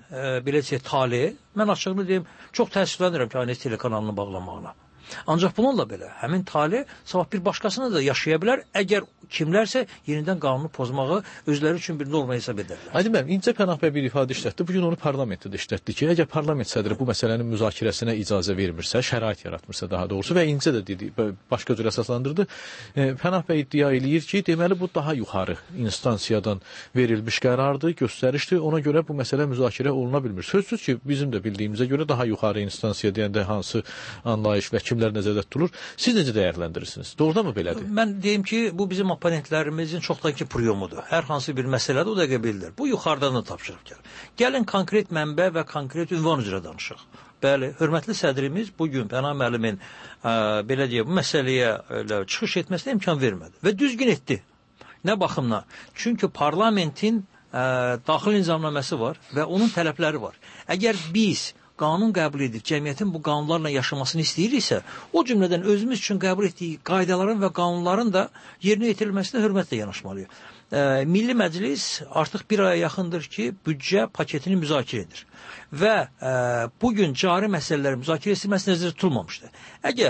tali, mən açıqlı deyim, çox təəssüflənirəm ki, ANS telekanalını bağlamağına. Ancaq bununla belə, həmin tali sabah bir başqasını da yaşaya bilər, əgər kimlərsə yenidən qanunu pozmağı özləri üçün bir norma hesab edərlər. Aydın müəllim, İncə Pənah bəy bir ifadə işlətdi. Bugün onu parlamentdə də işlətdi ki, əgər parlament sədri bu məsələnin müzakirəsinə icazə vermirsə, şərait yaratmırsa daha doğrusu və İncə də dedi, başqa cür əsaslandırdı. Pənah bəy iddia eləyir ki, deməli bu daha yuxarı instansiyadan verilmiş qərardır, göstərişdir. Ona görə bu məsələ müzakirə oluna bilmir. Sözsüz ki, bizim də bildiyimizə görə daha yuxarı instansiya deyəndə hansı anlayış və kimlər nəzərdə tutulur. Siz necə dəyərləndirirsiniz? Doğrudanmı belədir? Mən deyim ki, bu bizim oponentlərimizin çoxdan ki priyomudur. Hər hansı bir məsələdə o dəqiqə bilir. Bu yuxarıdan da tapşırıq gəlir. Gəlin konkret mənbə və konkret ünvan üzrə danışıq. Bəli, hörmətli sədrimiz bugün Pənah müəllimin belə deyək, bu məsələyə çıxış etməsinə imkan vermədi və düzgün etdi. Nə baxımdan? Çünki parlamentin daxil nizamnaməsi var və onun tələbləri var. Əgər biz qanun qəbul edib cəmiyyətin bu qanunlarla yaşamasını istəyiriksə, o cümlədən özümüz üçün qəbul etdiyi qaydaların və qanunların da yerinə yetirilməsinə hörmətlə yanaşmalıyıq. Milli Məclis artıq bir aya yaxındır ki, büdcə paketini müzakirə edir və bugün cari məsələləri müzakirə edilməsi nəzərdə tutulmamışdır. Əgər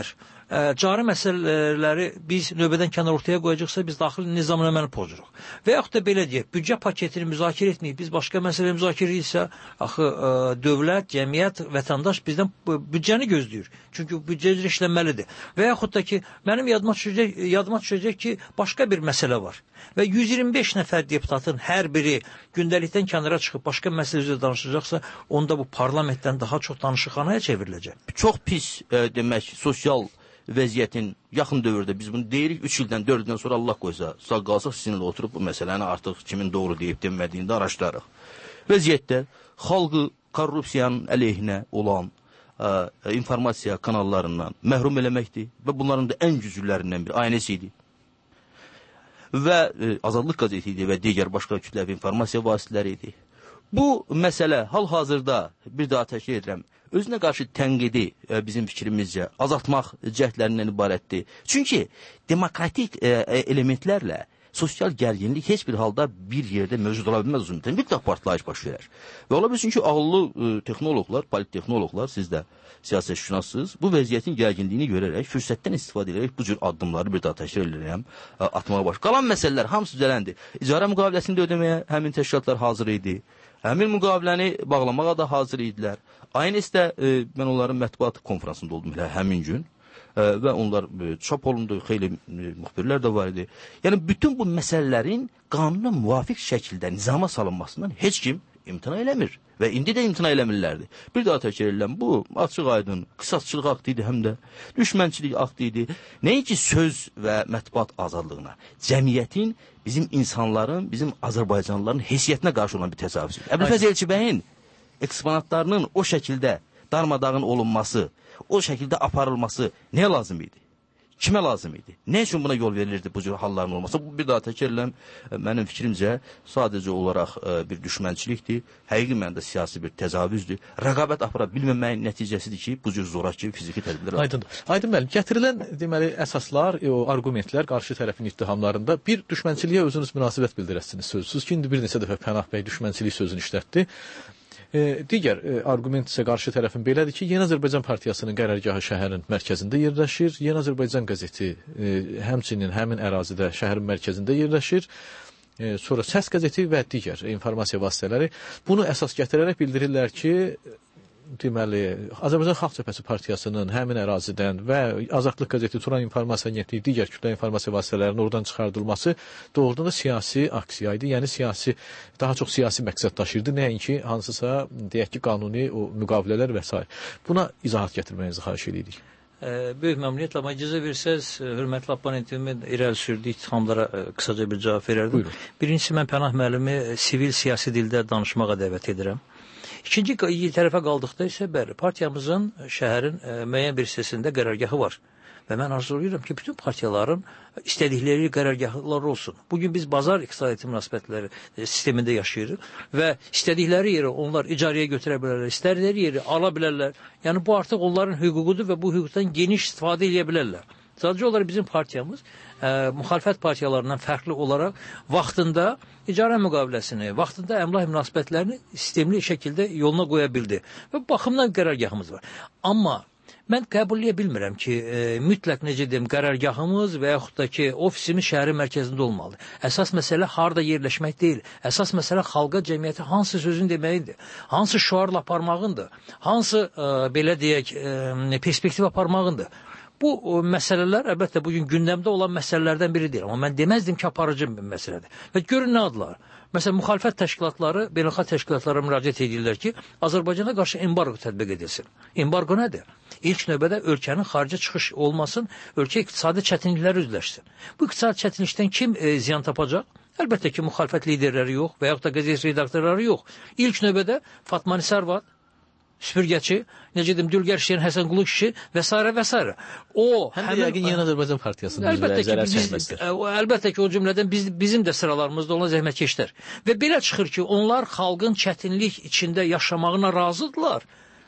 cari məsələləri biz növbədən kənar ortaya qoyacaqsa, biz daxili nizamnaməni pozuruq. Və yaxud da belə deyək, büdcə paketini müzakirə etməyib, biz başqa məsələ müzakirə edirsə, axı dövlət, cəmiyyət, vətəndaş bizdən büdcəni gözləyir. Çünki büdcə üzrə işlənməlidir. Və yaxud da ki, mənim yadıma düşəcək ki, başqa bir məsələ var. Və 125 nəfər deputatın hər biri gündəlikdən kənara çıxıb başqa məsələ üzrə danışacaqsa, onda bu parlamentdən daha çox danışıqxanaya çevriləcək. Çox pis demək, sosial vəziyyətin yaxın dövrdə biz bunu deyirik, 3 ildən, 4 ildən sonra Allah qoysa, sağ qalsaq sizinlə oturub bu məsələni artıq kimin doğru deyib demədiyini də araşdırarıq. Vəziyyətdə xalqı korrupsiyanın əleyhinə olan informasiya kanallarından məhrum eləməkdir və bunların da ən güclülərindən biri ANS idi. Və Azadlıq qəzeti idi və digər başqa kütləvi informasiya vasitələri idi. Bu məsələ hal-hazırda bir daha təkrar edirəm, özünə qarşı tənqidi bizim fikrimizcə azaltmaq cəhdlərindən ibarətdir. Çünki demokratik elementlərlə sosial gərginlik heç bir halda bir yerdə mövcud ola bilməz uzun müddət. Bir də partlayış baş verər. Və ola bilsin ki, ağıllı texnoloqlar, polittexnoloqlar, siz də siyasətşünassınız, bu vəziyyətin gərginliyini görərək, fürsətdən istifadə edərək bu cür addımları bir daha təkrar edirəm, atmağa baş. Qalan məsələlər hamısı düzələndi. İcarə müqaviləsini də ödəməyə həmin təşkilatlar hazır idi. Həmin müqaviləni bağlamağa da hazır idilər. ANS-də mən onların mətbuat konferansında oldum həmin gün və onlar çap olundu, xeyli müxbirlər də var idi. Yəni, bütün bu məsələlərin qanuna müvafiq şəkildə nizama salınmasından heç kim imtina eləmir və indi də imtina eləmirlərdi. Bir daha təkrar edirəm, bu açıq aydın qısasçılıq aktı idi, həm də düşmənçilik aktı idi. Nəinki söz və mətbuat azadlığına, cəmiyyətin, bizim insanların, bizim Azərbaycanlıların heysiyyətinə qarşı olan bir təzahürüz idi. Əbülfəz Elçibəyin eksponatlarının o şəkildə darmadağın olunması, o şəkildə aparılması nəyə lazım idi? Kimə lazım idi? Nə üçün buna yol verilirdi bu cür halların olması? Bu bir daha təkərləm, mənim fikrimcə sadəcə olaraq bir düşmənçilikdir, həqiqi məndə siyasi bir təcavüzdür. Rəqabət apara bilməməyin nəticəsidir ki, bu cür zorakı fiziki tədbirlər. Aydın müəllim, gətirilən deməli əsaslar, o arqumentlər qarşı tərəfin ittihamlarında bir düşmənçiliyə özünüz münasibət bildirəsiniz sözsüz ki, indi bir neçə dəfə Pənah bəy düşmənçilik sözünü işlətdi. Digər arqument isə qarşı tərəfin belədir ki, Yeni Azərbaycan Partiyasının qərargahı şəhərin mərkəzində yerləşir. Yeni Azərbaycan qəzeti həmçinin həmin ərazidə şəhərin mərkəzində yerləşir. Sonra Səs qəzeti və digər informasiya vasitələri bunu əsas gətirərək bildirirlər ki, deməli, Azərbaycan Xalq Cəbhəsi Partiyasının həmin ərazidən və Azadlıq qəzeti, Turan İnformasiya Agentliyi, digər kütlə informasiya vasitələrinin oradan çıxardılması doğrudan da siyasi aksiya idi. Yəni daha çox siyasi məqsəd daşıyırdı, nəinki hansısa deyək ki, qanuni o müqavilələr və s. Buna izahat gətirməyinizi xahiş edirik. Böyük məmnuniyyətlə, amma icazə versəz, hörmətli abonentimin irəli sürdüyü ittihamlara qısaca bir cavab verərdim. Birincisi, mən Pənah müəllimi sivil siyasi dildə danışmağa dəvət edirəm. İkinci tərəfə qaldıqda isə partiyamızın şəhərin müəyyən bir hissəsində qərargahı var. Və mən arzulayıram ki, bütün partiyaların istədikləri qərargahları olsun. Bugün biz bazar iqtisadiyyatı münasibətləri sistemində yaşayırıq və istədikləri yeri onlar icarəyə götürə bilərlər, istədikləri yeri ala bilərlər. Yəni, bu artıq onların hüququdur və bu hüquqdan geniş istifadə edə bilərlər. Sadəcə olaraq bizim partiyamız müxalifət partiyalarından fərqli olaraq vaxtında icarə müqaviləsini, vaxtında əmlak münasibətlərini sistemli şəkildə yoluna qoya bildi. Və baxımdan qərargahımız var. Amma mən qəbul edə bilmirəm ki, mütləq necə deyim, qərargahımız və yaxud da ki, ofisimiz şəhərin mərkəzində olmalıdır. Əsas məsələ harada yerləşmək deyil. Əsas məsələ xalqa, cəmiyyəti hansı sözün deməyidir, hansı şüarla aparmağındır, hansı, belə deyək, perspektiv aparmağındır. Bu məsələlər əlbəttə bugün gündəmdə olan məsələlərdən biri deyil. Amma mən deməzdim ki, aparıcı bir məsələdir. Və görün nə adlar? Məsələn, müxalifət təşkilatları, beynəlxalq təşkilatlara müraciət edirlər ki, Azərbaycana qarşı embargo tətbiq edilsin. Embargo nədir? İlk növbədə ölkənin xarici çıxış olmasın, ölkə iqtisadi çətinlikləri üzləşsin. Bu iqtisadi çətinlikdən kim ziyan tapacaq? Əlbəttə ki, müxalifət liderləri yox və yaxud da qəzet redaktorları yox. İlk növbədə Fatma Nisar var, süpürgəçi, necə dedim, Dülgər Şirin, Həsən Qulu kişi və s. və s. Həm də yəqin Yeni Azərbaycan Partiyasının zərər çəkməsidir. Əlbəttə ki, o cümlədən bizim də sıralarımızda olan zəhmətkeşlər. Və belə çıxır ki, onlar xalqın çətinlik içində yaşamağına razıdırlar.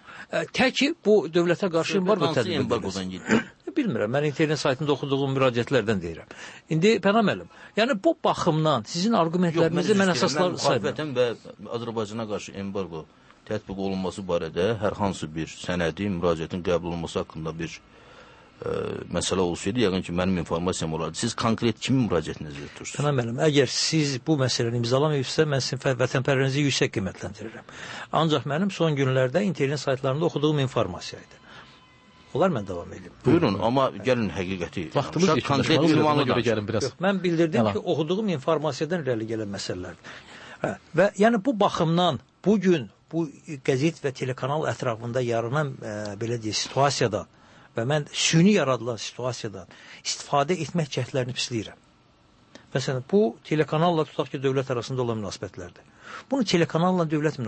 Tək ki, bu dövlətə qarşı embargo tətbiq edilir. Bilmirəm, mən internet saytında oxuduğum müraciətlərdən deyirəm. İndi Pənah müəllim, yəni bu baxımdan sizin argumentlərinizi mən əsaslar saymıram. Və Azərbaycana qarşı embargo tətbiq olunması barədə hər hansı bir sənədi, müraciətin qəbul olunması haqqında bir məsələ olsaydı, yəqin ki, mənim informasiyam olardı. Siz konkret kimin müraciətini nəzərdə tutursunuz? Pənah müəllim, əgər siz bu məsələni imzalamayıbsa, mən sizin vətənpərvərliyinizi yüksək qiymətləndirirəm. Ancaq mənim son günlərdə internet saytlarında oxuduğum informasiya idi. Onlar mən davam edeyim. Buyurun, amma gəlin həqiqəti. Vaxtımız konkret ünvana görə gəlin biraz. Mən bildirdim ki, oxuduğum informasiyadan irəli gələn məsələlərdir. Və yəni bu baxımdan bugün bu qəzet və telekanal ətrafında yaranan belə deyək situasiyadan və mən süni yaradılan situasiyadan istifadə etmək cəhdlərini pisləyirəm. Məsələn, bu telekanalla tutaq ki, dövlət arasında olan münasibətlərdir. Bunu telekanalla dövlət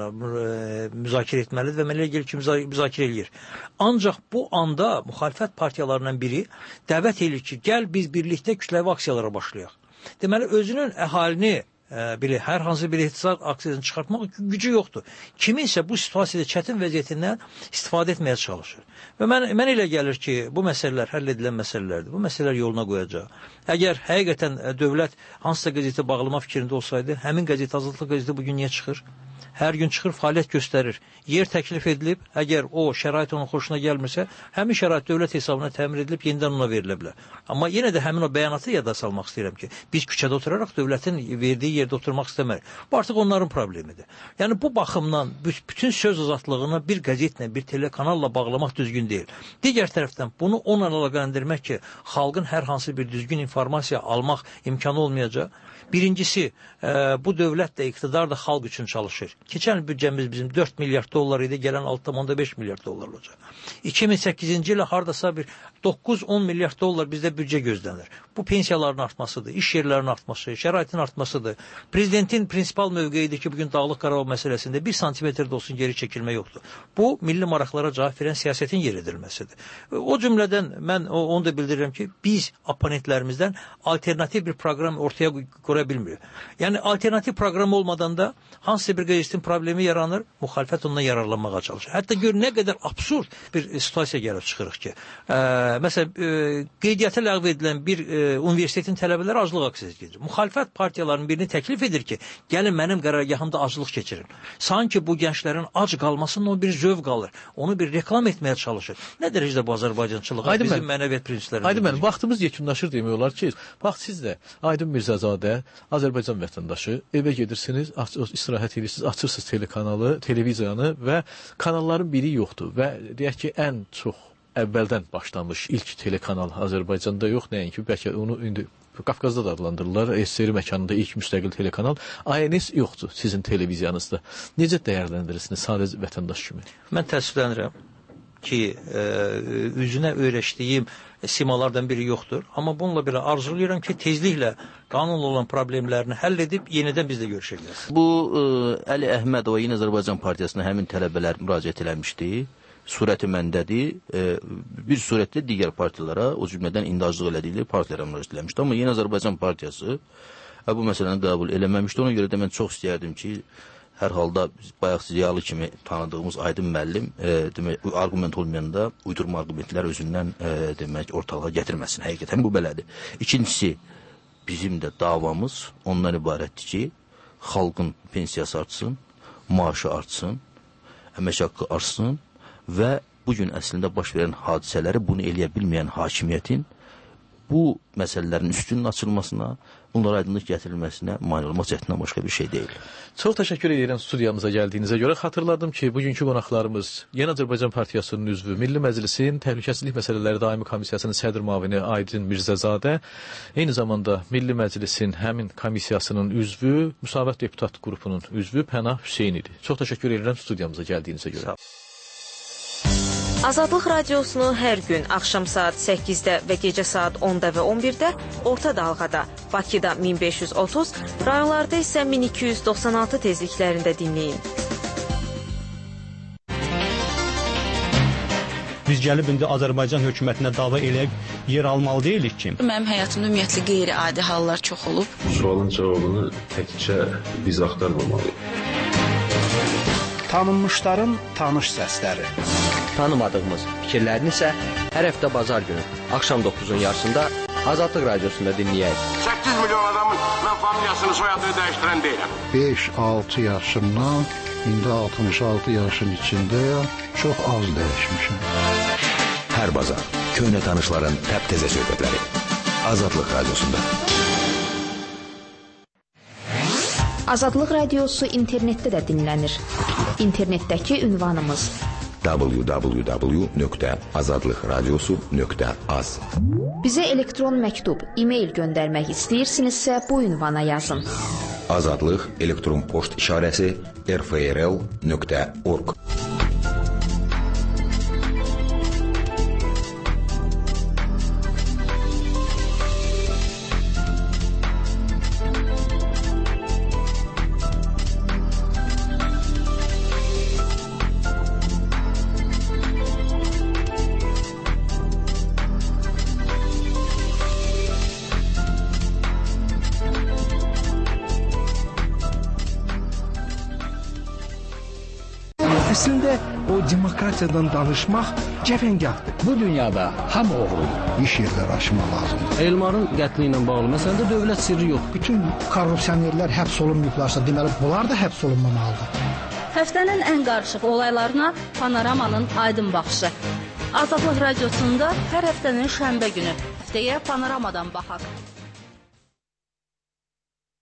müzakirə etməlidir və mənə gəlir ki, müzakirə eləyir. Ancaq bu anda müxalifət partiyalarından biri dəvət edir ki, gəl biz birlikdə kütləvi aksiyalara başlayaq. Deməli, özünün əhalini belə hər hansı bir ehtisas aksiyasını çıxartmaq gücü yoxdur. Kiminsə bu situasiyada çətin vəziyyətindən istifadə etməyə çalışır. Və mən elə gəlir ki, bu məsələlər həll edilən məsələlərdir. Bu məsələlər yoluna qoyacaq. Əgər həqiqətən dövlət hansısa qəzeti bağlama fikrində olsaydı, həmin qəzet Azadlıq qəzeti bugün niyə çıxır? Hər gün çıxır, fəaliyyət göstərir. Yer təklif edilib, əgər o şərait onun xoşuna gəlmirsə, həmin şərait dövlət hesabına təmin edilib, yenidən ona verilə bilər. Amma yenə də həmin o bəyanatı yada salmaq istəyirəm ki, biz küçədə oturaraq dövlətin verdiyi yerdə oturmaq istəmərik. Bu artıq onların problemidir. Yəni bu baxımdan bütün söz azadlığını bir qəzetlə, bir telekanalla bağlamaq düzgün deyil. Digər tərəfdən bunu onunla əlaqələndirmək ki, xalqın hər hansı bir düzgün informasiya almaq imkanı olmayacaq. Birincisi, bu dövlət də, iqtidar da xalq üçün çalışır. Keçən büdcəmiz bizim 4 milyard dollar idi, gələn 6,5 milyard dollar olacaq. 2008-ci ilə hardasa bir 9-10 milyard dollar bizdə büdcə gözlənir. Bu pensiyaların artmasıdır, iş yerlərinin artması, şəraitin artmasıdır. Prezidentin prinsipal mövqeyidir ki, bugün Dağlıq Qarabağ məsələsində 1 santimetr də olsun geri çəkilmə yoxdur. Bu, milli maraqlara cavab verən siyasətin yer edilməsidir. O cümlədən mən onu da bildirirəm ki, biz oponentlərimizdən alternativ bir proqram ortaya qoya bilmirik. Yəni, alternativ proqram olmadan da hansısa bir qəzetin problemi yaranır, müxalifət ondan yararlanmağa çalışır. Hətta gör nə qədər absurd bir situasiya gəlib çıxırıq ki, məsələn, qeydiyyata ləğv edilən bir universitetin tələbələri aclıq aksiyası gedir. Müxalifət partiyalarının birini təklif edir ki, gəlin mənim qərargahımda aclıq keçirin. Sanki bu gənclərin ac qalmasının o bir zövq alır. Onu bir reklam etməyə çalışır. Nə dərəcədə bu Azərbaycançılığa, bizim mənəviyyat prinsiplərimiz. Aydın mənim, vaxtımız yekunlaşır demək olar ki, bax siz də Aydın Mirzəzadə, Azərbaycan vətəndaşı, evə gedirsiniz, istirahət edirsiniz, açırsınız telekanalı, televiziyanı və kanalların biri yoxdur və deyək ki, ən çox əvvəldən başlamış ilk telekanal Azərbaycanda yox, nəinki, bəlkə onu indi Qafqazda da adlandırırlar, SSR məkanında ilk müstəqil telekanal, ANS yoxdur sizin televiziyanızda. Necə dəyərləndirirsiniz sadəcə vətəndaş kimi? Mən təəssüflənirəm ki, üzünə öyrəşdiyim simalardan biri yoxdur. Amma bununla belə arzulayıram ki, tezliklə qanunla olan problemlərini həll edib yenidən biz də görüşəcəyik. Bu, Əli Əhmədova Yeni Azərbaycan Partiyasına həmin tələbələr müraciət eləmişdi. Surəti məndədir. Bir surətdə digər partiyalara, o cümlədən indi aclıq elədikləri partiyalara müraciət eləmişdi. Amma Yeni Azərbaycan Partiyası bu məsələni qəbul eləməmişdi. Ona görə də mən çox istəyərdim ki, hər halda bayaq ziyalı kimi tanıdığımız Aydın müəllim demək, argument olmayanda uydurma argumentlər özündən demək, ortalığa gətirməsin. Həqiqətən bu belədir. İkincisi, bizim də davamız ondan ibarətdir ki, xalqın pensiyası artsın, maaşı artsın, əmək haqqı artsın və bugün əslində baş verən hadisələri bunu eləyə bilməyən hakimiyyətin bu məsələlərin üstünün açılmasına, bunlara aydınlıq gətirilməsinə mane olmaq cəhdindən başqa bir şey deyil. Çox təşəkkür edirəm studiyamıza gəldiyinizə görə. Xatırladım ki, bugünkü qonaqlarımız Yeni Azərbaycan Partiyasının üzvü, Milli Məclisin Təhlükəsizlik Məsələləri Daimi Komissiyasının sədr müavini Aydın Mirzəzadə, eyni zamanda Milli Məclisin həmin komissiyasının üzvü, Müsavat Deputat qrupunun üzvü Pənah Hüseyn idi. Çox təşəkkür edirəm studiyamıza gəldiyinizə görə. Azadlıq radiosunu hər gün axşam saat 8-də və gecə saat 10-da və 11-də orta dalğada, Bakıda 1530, rayonlarda isə 1296 tezliklərində dinləyin. Biz gəlib indi Azərbaycan hökumətinə dava eləyib yer almalı deyilik ki. Mənim həyatımda ümumiyyətlə qeyri-adi hallar çox olub. Sualın cavabını təkcə biz axtarmamalıyıq. Tanınmışların tanış səsləri. Tanımadığımız fikirlərini isə hər həftə bazar günü axşam 9-un yarısında Azadlıq radiosunda dinləyək. 8 milyon adamın mən familiyasını, soyadını dəyişdirən deyiləm. 5-6 yaşımdan indi 66 yaşın içindəyəm. Çox az dəyişmişəm. Hər bazar köhnə tanışların təptəzə söhbətləri. Azadlıq Radiosunda. Azadlıq Radiosu internetdə də dinlənir. İnternetdəki ünvanımız www.azadlıqradiosu.az. Bizə elektron məktub, e-mail göndərmək istəyirsinizsə bu ünvana yazın. Azadlıq elektron poçt işarəsi rfrl.org. Əslində o demokratiyadan danışmaq cəfəngahdır. Bu dünyada hamı oğrudur. İş yerləri açmaq lazımdır. Elmarın qətli ilə bağlı məsələdə dövlət sirri yox. Bütün korrupsionerlər həbs olunmayıblarsa, deməli bunlar da həbs olunmamalıdır. Həftənin ən qarışıq olaylarına Panoramanın aydın baxışı. Azadlıq Radiosunda hər həftənin şənbə günü. Həftəyə Panoramadan baxaq.